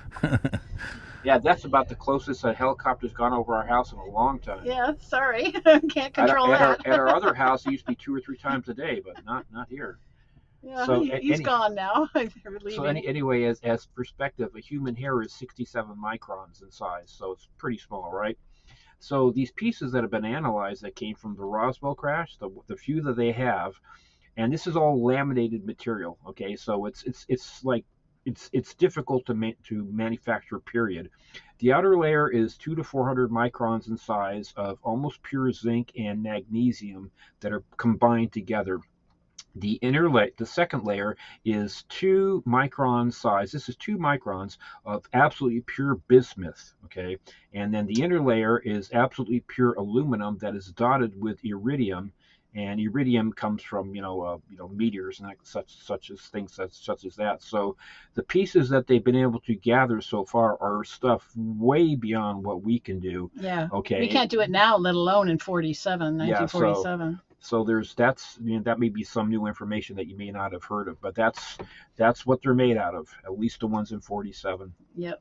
Speaker 6: yeah, that's about the closest a helicopter's gone over our house in a long time.
Speaker 5: Yeah, sorry, can't
Speaker 6: At,
Speaker 5: control
Speaker 6: our, at, our,
Speaker 5: that.
Speaker 6: at our other house, it used to be two or three times a day, but not not here.
Speaker 5: Yeah,
Speaker 6: so
Speaker 5: he,
Speaker 6: a-
Speaker 5: he's
Speaker 6: any-
Speaker 5: gone now. They're
Speaker 6: So
Speaker 5: leaving.
Speaker 6: any, anyway, as as perspective, a human hair is sixty-seven microns in size, so it's pretty small, right? So these pieces that have been analyzed that came from the Roswell crash, the the few that they have, and this is all laminated material. Okay, so it's it's it's like it's it's difficult to ma- to manufacture. Period. The outer layer is two to four hundred microns in size of almost pure zinc and magnesium that are combined together. The inner layer, the second layer, is two micron size. This is two microns of absolutely pure bismuth. Okay, and then the inner layer is absolutely pure aluminum that is dotted with iridium, and iridium comes from you know uh, you know meteors and such such as things such, such as that. So the pieces that they've been able to gather so far are stuff way beyond what we can do.
Speaker 5: Yeah.
Speaker 6: Okay,
Speaker 5: We can't do it now, let alone in forty-seven,
Speaker 6: Yeah, so-
Speaker 5: nineteen forty-seven.
Speaker 6: So there's that's you know, that may be some new information that you may not have heard of, but that's that's what they're made out of. At least the ones in forty-seven.
Speaker 5: Yep.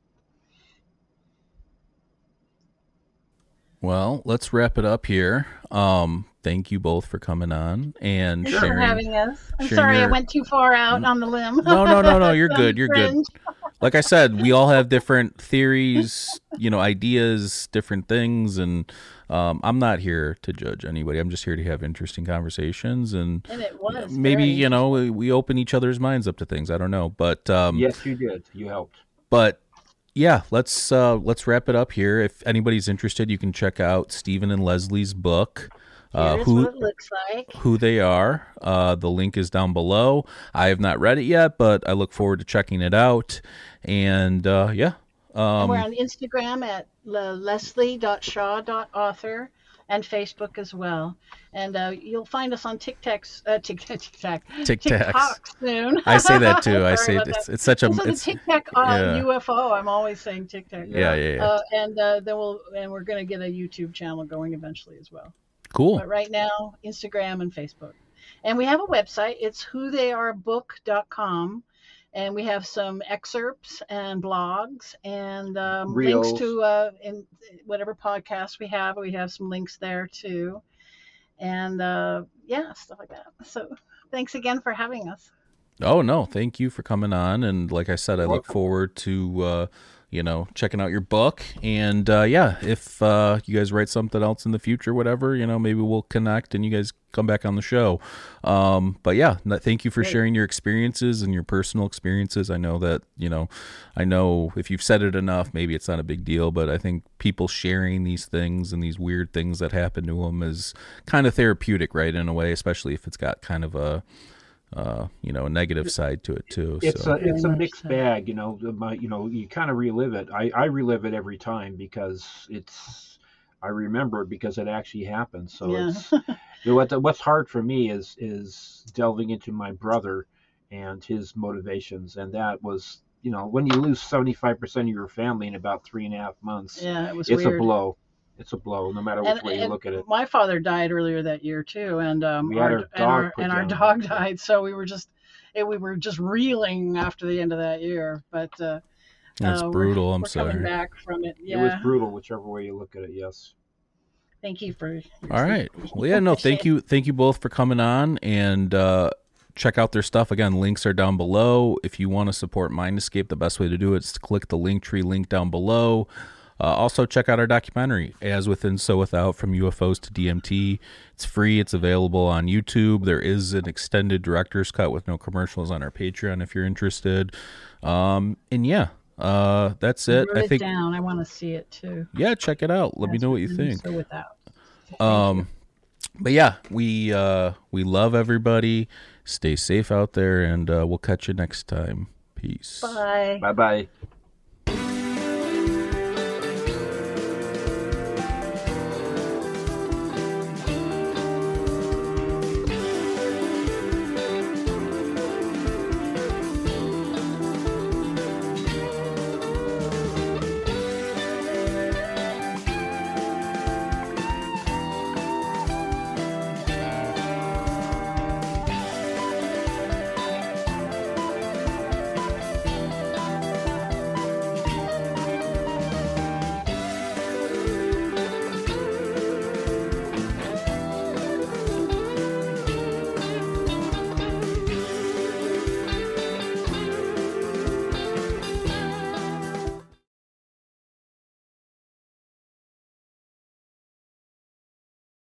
Speaker 4: Well, let's wrap it up here. Um, thank you both for coming on and
Speaker 5: Thanks
Speaker 4: sharing.
Speaker 5: for having us. I'm
Speaker 4: sharing
Speaker 5: sorry
Speaker 4: your-
Speaker 5: I went too far out on the limb.
Speaker 4: No, no, no, no. You're
Speaker 5: Some
Speaker 4: good. You're good.
Speaker 5: fringe.
Speaker 4: Like I said, we all have different theories, you know, ideas, different things, and um, I'm not here to judge anybody. I'm just here to have interesting conversations, and
Speaker 5: And it was
Speaker 4: maybe
Speaker 5: very
Speaker 4: you know we, we open each other's minds up to things. I don't know, but um,
Speaker 6: Yes, you did. You helped.
Speaker 4: but yeah, let's uh, let's wrap it up here. If anybody's interested, you can check out Stephen and Leslie's book. Uh,
Speaker 5: Here's
Speaker 4: who
Speaker 5: what it looks like.
Speaker 4: who they are. Uh, the link is down below. I have not read it yet, but I look forward to checking it out. And uh, yeah,
Speaker 5: And
Speaker 4: um,
Speaker 5: we're on Instagram at leslie dot shaw dot author and Facebook as well. And uh, you'll find us on TikTok, uh, TikTok, TikTok,
Speaker 4: Tic Tacs.
Speaker 5: TikTok soon.
Speaker 4: I say that too. I
Speaker 5: Sorry
Speaker 4: say
Speaker 5: about
Speaker 4: it's,
Speaker 5: that.
Speaker 4: it's such a
Speaker 5: Also the
Speaker 4: it's
Speaker 5: TikTok uh,
Speaker 4: yeah.
Speaker 5: U F O. I'm always saying TikTok.
Speaker 4: yeah yeah yeah
Speaker 5: Uh, and uh, then we'll and we're going to get a YouTube channel going eventually as well.
Speaker 4: cool.
Speaker 5: But right now, Instagram and Facebook. And we have a website. It's who they are book dot com. And we have some excerpts and blogs and um, links
Speaker 6: Reels.
Speaker 5: to uh, in whatever podcast we have. We have some links there too. And uh, yeah, stuff like that. So thanks again for having us.
Speaker 4: Oh no, thank you for coming on. And like I said, I look
Speaker 6: welcome.
Speaker 4: forward to uh, you know checking out your book. And uh, yeah, if uh, you guys write something else in the future, whatever, you know, maybe we'll connect and you guys come back on the show. Um, but yeah, no, thank you for
Speaker 5: Great.
Speaker 4: sharing your experiences and your personal experiences. I know that you know, I know if you've said it enough, maybe it's not a big deal. But I think people sharing these things and these weird things that happen to them is kind of therapeutic, right? In a way, especially if it's got kind of a uh, you know, a negative side to it too.
Speaker 6: It's
Speaker 4: so.
Speaker 6: a it's a
Speaker 5: Very much
Speaker 6: mixed
Speaker 5: so.
Speaker 6: bag, you know. My, you know, you kind of relive it. I I relive it every time because it's I remember it because it actually happened. So
Speaker 5: Yeah.
Speaker 6: it's you know, what what's hard for me is is delving into my brother and his motivations, and that was you know when you lose seventy-five percent of your family in about three and a half months,
Speaker 5: Yeah, it was
Speaker 6: it's
Speaker 5: weird.
Speaker 6: a blow. It's a blow, no matter
Speaker 5: And,
Speaker 6: which way you
Speaker 5: and
Speaker 6: look at it.
Speaker 5: my father died earlier that year too, and um,
Speaker 6: We had
Speaker 5: our
Speaker 6: our
Speaker 5: and
Speaker 6: dog
Speaker 5: our
Speaker 6: put
Speaker 5: and our
Speaker 6: down.
Speaker 5: dog died. So we were just, it, we were just reeling after the end of that year. But uh,
Speaker 4: That's
Speaker 5: uh,
Speaker 4: brutal.
Speaker 5: we're,
Speaker 4: I'm
Speaker 5: we're coming
Speaker 4: sorry.
Speaker 5: back from it.
Speaker 6: It was
Speaker 5: Yeah.
Speaker 6: brutal, whichever way you look at it. Yes.
Speaker 5: Thank you for. Your
Speaker 4: All right.
Speaker 5: sympathy.
Speaker 4: Well, yeah, no, thank you. Thank you both for coming on, and uh, check out their stuff. Again, links are down below. If you want to support Mind Escape, the best way to do it is to click the link tree link down below. Uh, also, check out our documentary, As Within, So Without, From U F Os to D M T. It's free. It's available on YouTube. There is an extended director's cut with no commercials on our Patreon if you're interested. Um, and yeah, uh, that's it.
Speaker 5: Wrote
Speaker 4: I
Speaker 5: it
Speaker 4: think.
Speaker 5: down. I want to see it too.
Speaker 4: Yeah, check it out. Let me
Speaker 5: As
Speaker 4: know what you
Speaker 5: within,
Speaker 4: think.
Speaker 5: So without.
Speaker 4: Um, but yeah, we uh, we love everybody. Stay safe out there, and uh, we'll catch you next time. Peace.
Speaker 5: Bye.
Speaker 6: Bye bye.